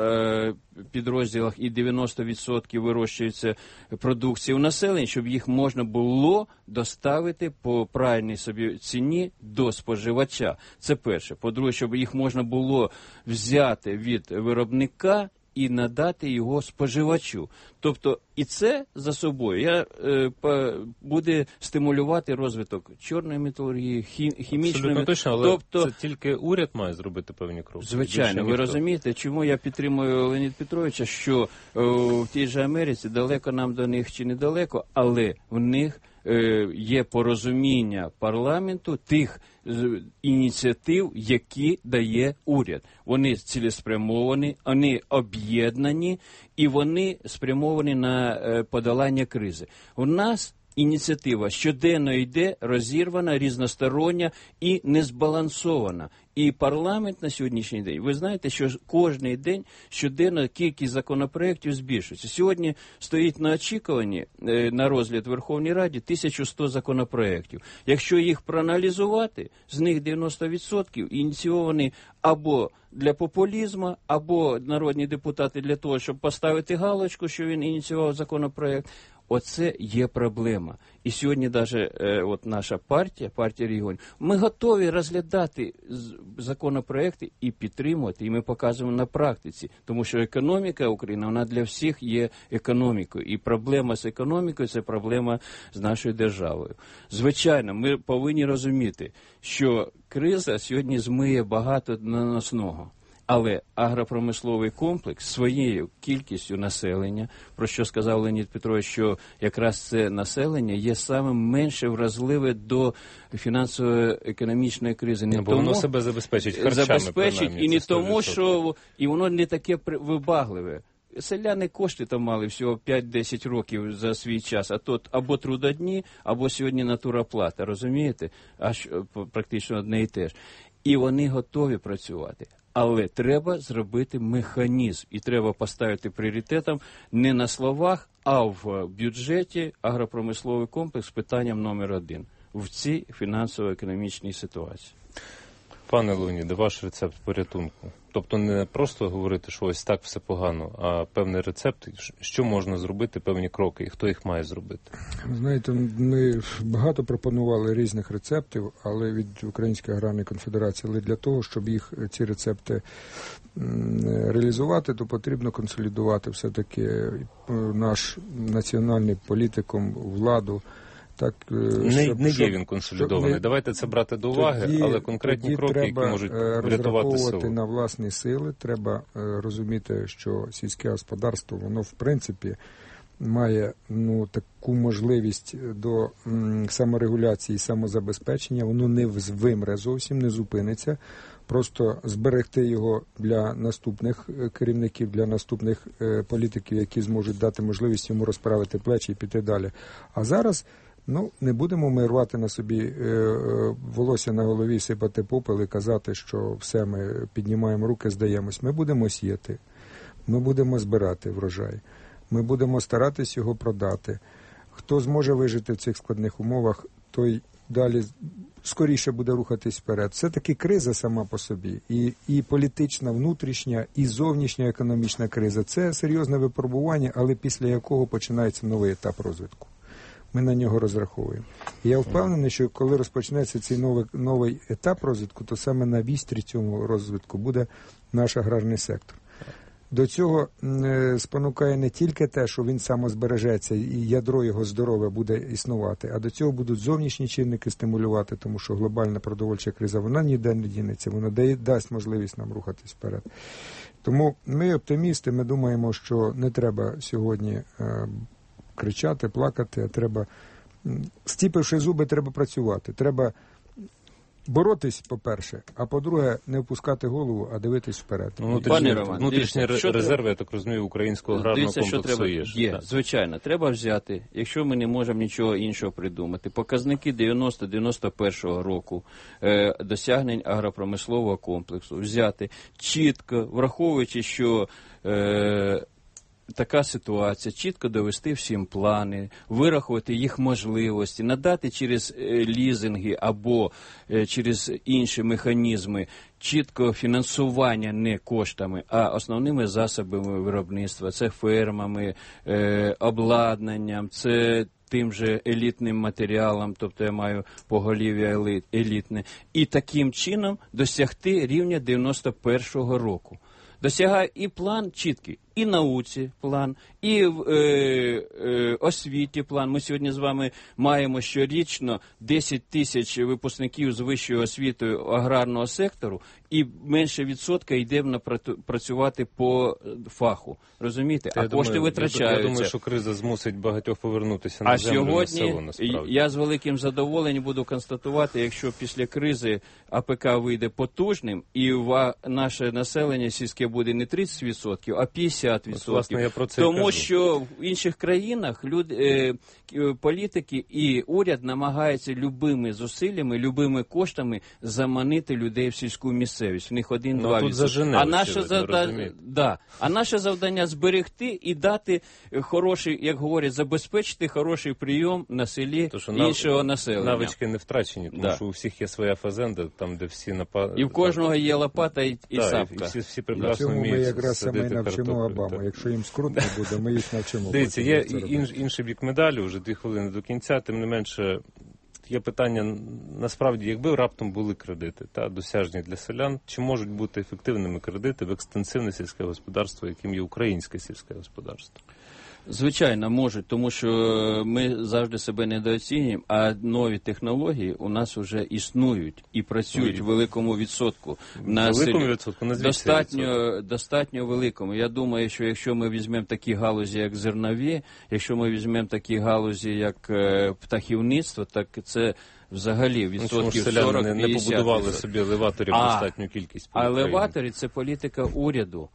S13: підрозділах і дев'яносто відсотків вирощується продукції у населення, щоб їх можна було доставити по правильній собі ціні до споживача. Це перше. По-друге, щоб їх можна було взяти від виробника і надати його споживачу. Тобто і це за собою я, е, по, буде стимулювати розвиток чорної металургії, хі, хімічної...
S12: Абсолютно точно, але
S13: тобто,
S12: це тільки уряд має зробити певні кроки.
S13: Звичайно, ви розумієте, чому я підтримую Леоніда Петровича, що е, в тій же Америці далеко нам до них чи недалеко, але в них е, є порозуміння парламенту тих е, ініціатив, які дає уряд. Вони цілеспрямовані, вони об'єднані і вони спрямовані на е, подолання кризи. У нас ініціатива щоденно йде розірвана, різностороння і незбалансована. І парламент на сьогоднішній день, ви знаєте, що кожний день щоденно кількість законопроєктів збільшується. Сьогодні стоїть на очікуванні на розгляд в Верховній Раді тисяча сто законопроєктів. Якщо їх проаналізувати, з них дев'яносто відсотків ініційовані або для популізму, або народні депутати для того, щоб поставити галочку, що він ініціював законопроєкт. Оце є проблема. І сьогодні навіть е, от наша партія, партія регіонів, ми готові розглядати законопроекти і підтримувати, і ми показуємо на практиці. Тому що економіка України, вона для всіх є економікою. І проблема з економікою – це проблема з нашою державою. Звичайно, ми повинні розуміти, що криза сьогодні змиє багато наносного. Але агропромисловий комплекс своєю кількістю населення, про що сказав Леонід Петрович, що якраз це населення є самим менше вразливе до фінансово-економічної кризи. Не
S12: Бо
S13: тому,
S12: воно себе забезпечить харчами,
S13: забезпечить, і не тому, що і воно не таке вибагливе. Селяни кошти там мали всього п'ять-десять років за свій час, а тут або трудодні, або сьогодні натуроплата, розумієте? Аж практично одне і те ж. І вони готові працювати. Але треба зробити механізм, і треба поставити пріоритетом не на словах, а в бюджеті агропромисловий комплекс питанням номер один в цій фінансово-економічній ситуації.
S12: Пане Леоніде, ваш рецепт порятунку. Тобто не просто говорити, що ось так все погано, а певний рецепт, що можна зробити, певні кроки, і хто їх має зробити?
S10: Знаєте, ми багато пропонували різних рецептів, але від Української аграрної конфедерації, але для того, щоб їх, ці рецепти реалізувати, то потрібно консолідувати все-таки наш національний політикум, владу. Так,
S12: не,
S10: щоб,
S12: не
S10: щоб,
S12: є він консолідований.
S10: Щоб,
S12: Давайте це брати до уваги,
S10: тоді,
S12: але конкретні кроки, які можуть врятувати село.
S10: На власні сили. Треба е, розуміти, що сільське господарство, воно в принципі має ну, таку можливість до м, саморегуляції і самозабезпечення. Воно не вимре зовсім, не зупиниться. Просто зберегти його для наступних керівників, для наступних е, політиків, які зможуть дати можливість йому розправити плечі і піти далі. А зараз ну, не будемо ми рвати на собі е, е, волосся на голові, сипати попел і казати, що все, ми піднімаємо руки, здаємось. Ми будемо сіяти, ми будемо збирати врожай, ми будемо старатись його продати. Хто зможе вижити в цих складних умовах, той далі скоріше буде рухатись вперед. Це таки криза сама по собі. І, і політична, внутрішня, і зовнішня економічна криза. Це серйозне випробування, але після якого починається новий етап розвитку. Ми на нього розраховуємо. І я впевнений, що коли розпочнеться цей новий, новий етап розвитку, то саме на вістрі цьому розвитку буде наш аграрний сектор. До цього е, спонукає не тільки те, що він самозбережеться і ядро його здорове буде існувати, а до цього будуть зовнішні чинники стимулювати, тому що глобальна продовольча криза, вона ніде не дінеться, вона дає, дасть можливість нам рухатись вперед. Тому ми оптимісти, ми думаємо, що не треба сьогодні е, кричати, плакати, а треба, стіпивши зуби, треба працювати. Треба боротись, по-перше, а по-друге, не впускати голову, а дивитись вперед.
S12: Ну, внутрішні Роман, внутрішні дивіться, резерви, треба... я так розумію, українського аграрного комплексу
S13: треба...
S12: є.
S13: Є, так. Звичайно. Треба взяти, якщо ми не можемо нічого іншого придумати, показники дев'яносто-дев'яносто першого року е, досягнень агропромислового комплексу, взяти чітко, враховуючи, що е, така ситуація, чітко довести всім плани, вирахувати їх можливості, надати через лізинги або через інші механізми чітко фінансування не коштами, а основними засобами виробництва. Це фермами, обладнанням, це тим же елітним матеріалом, тобто я маю поголів'я елітне, і таким чином досягти рівня дев'яносто першого року. Досягає і план чіткий, і науці план, і в е, е, освіті план. Ми сьогодні з вами маємо щорічно десять тисяч випускників з вищою освітою аграрного сектору, і менше відсотка йде на працювати по фаху. Розумієте?
S12: Я
S13: а
S12: думаю,
S13: кошти витрачаються.
S12: Я думаю, що криза змусить багатьох повернутися на
S13: а
S12: землю
S13: сьогодні,
S12: на село, насправді.
S13: Я з великим задоволенням буду констатувати, якщо після кризи АПК вийде потужним, і наше населення сільське буде не тридцять відсотків, а п'ятдесят п'ятдесят відсотків.
S12: Власне, я про це
S13: Тому
S12: кажу.
S13: що в інших країнах люди, е, політики і уряд намагаються любими зусиллями, любими коштами заманити людей в сільську місцевість. В них один-два
S12: ну,
S13: відсотки. А наше завдання, да, а наше завдання зберегти і дати хороший, як говорять, забезпечити хороший прийом на селі
S12: Тож,
S13: іншого
S12: нав...
S13: населення.
S12: Навички не втрачені, тому
S13: да.
S12: що у всіх є своя фазенда, там, де всі напа...
S13: І в кожного є лопата і, і
S12: так,
S13: сапка.
S12: І всі, всі прекрасно
S10: Цьому
S12: вміють
S10: ми якраз саме і навчимо
S12: картоплю,
S10: Обаму.
S12: так.
S10: Якщо їм скрутно буде, ми їх навчимо.
S12: Дивіться, є інш, інший бік медалі, вже дві хвилини до кінця, тим не менше, є питання, насправді, якби раптом були кредити, та, досяжні для селян, чи можуть бути ефективними кредити в екстенсивне сільське господарство, яким є українське сільське господарство?
S13: Звичайно, можуть, тому що ми завжди себе недооцінюємо, а нові технології у нас вже існують і працюють в великому відсотку.
S12: На великому відсотку?
S13: Достатньо, достатньо великому. Я думаю, що якщо ми візьмемо такі галузі, як зернові, якщо ми візьмемо такі галузі, як птахівництво, так це взагалі відсотків
S12: ну,
S13: сорок
S12: п'ятдесят. Не побудували собі елеваторів
S13: а,
S12: достатню кількість.
S13: А елеватори – це політика уряду.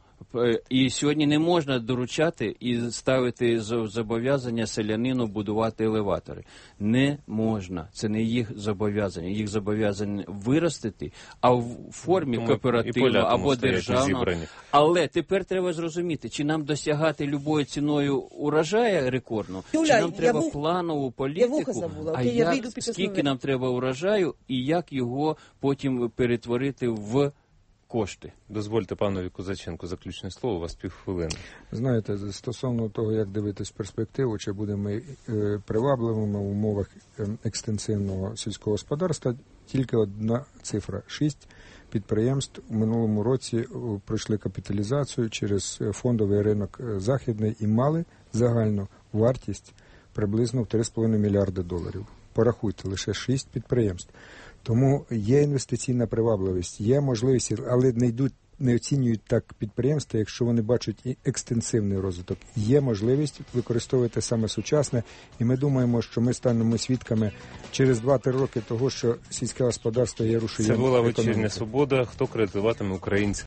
S13: І сьогодні не можна доручати і ставити зобов'язання селянину будувати елеватори. Не можна. Це не їх зобов'язання. Їх зобов'язання виростити, а в формі
S12: тому
S13: кооперативу або державного. Але тепер треба зрозуміти, чи нам досягати любою ціною урожаю рекордного, Юля, чи нам треба вух... планову політику, забула, а Окей, як, скільки нам треба урожаю і як його потім перетворити в кошти.
S12: Дозвольте панові Козаченку заключне слово, у вас півхвилини.
S10: Знаєте, стосовно того, як дивитись перспективу, чи будемо е, привабливими в умовах е, екстенсивного сільського господарства, тільки одна цифра – шість підприємств у минулому році пройшли капіталізацію через фондовий ринок західний і мали загальну вартість приблизно в три з половиною мільярди доларів. Порахуйте, лише шість підприємств. Тому є інвестиційна привабливість, є можливість, але не йдуть, не оцінюють так підприємства, якщо вони бачать і екстенсивний розвиток. Є можливість використовувати саме сучасне, і ми думаємо, що ми станемо свідками через два-три роки того, що сільське господарство є рушієм
S12: економіки. Це була
S10: економіки.
S12: вечірня свобода. Хто кредитуватиме українське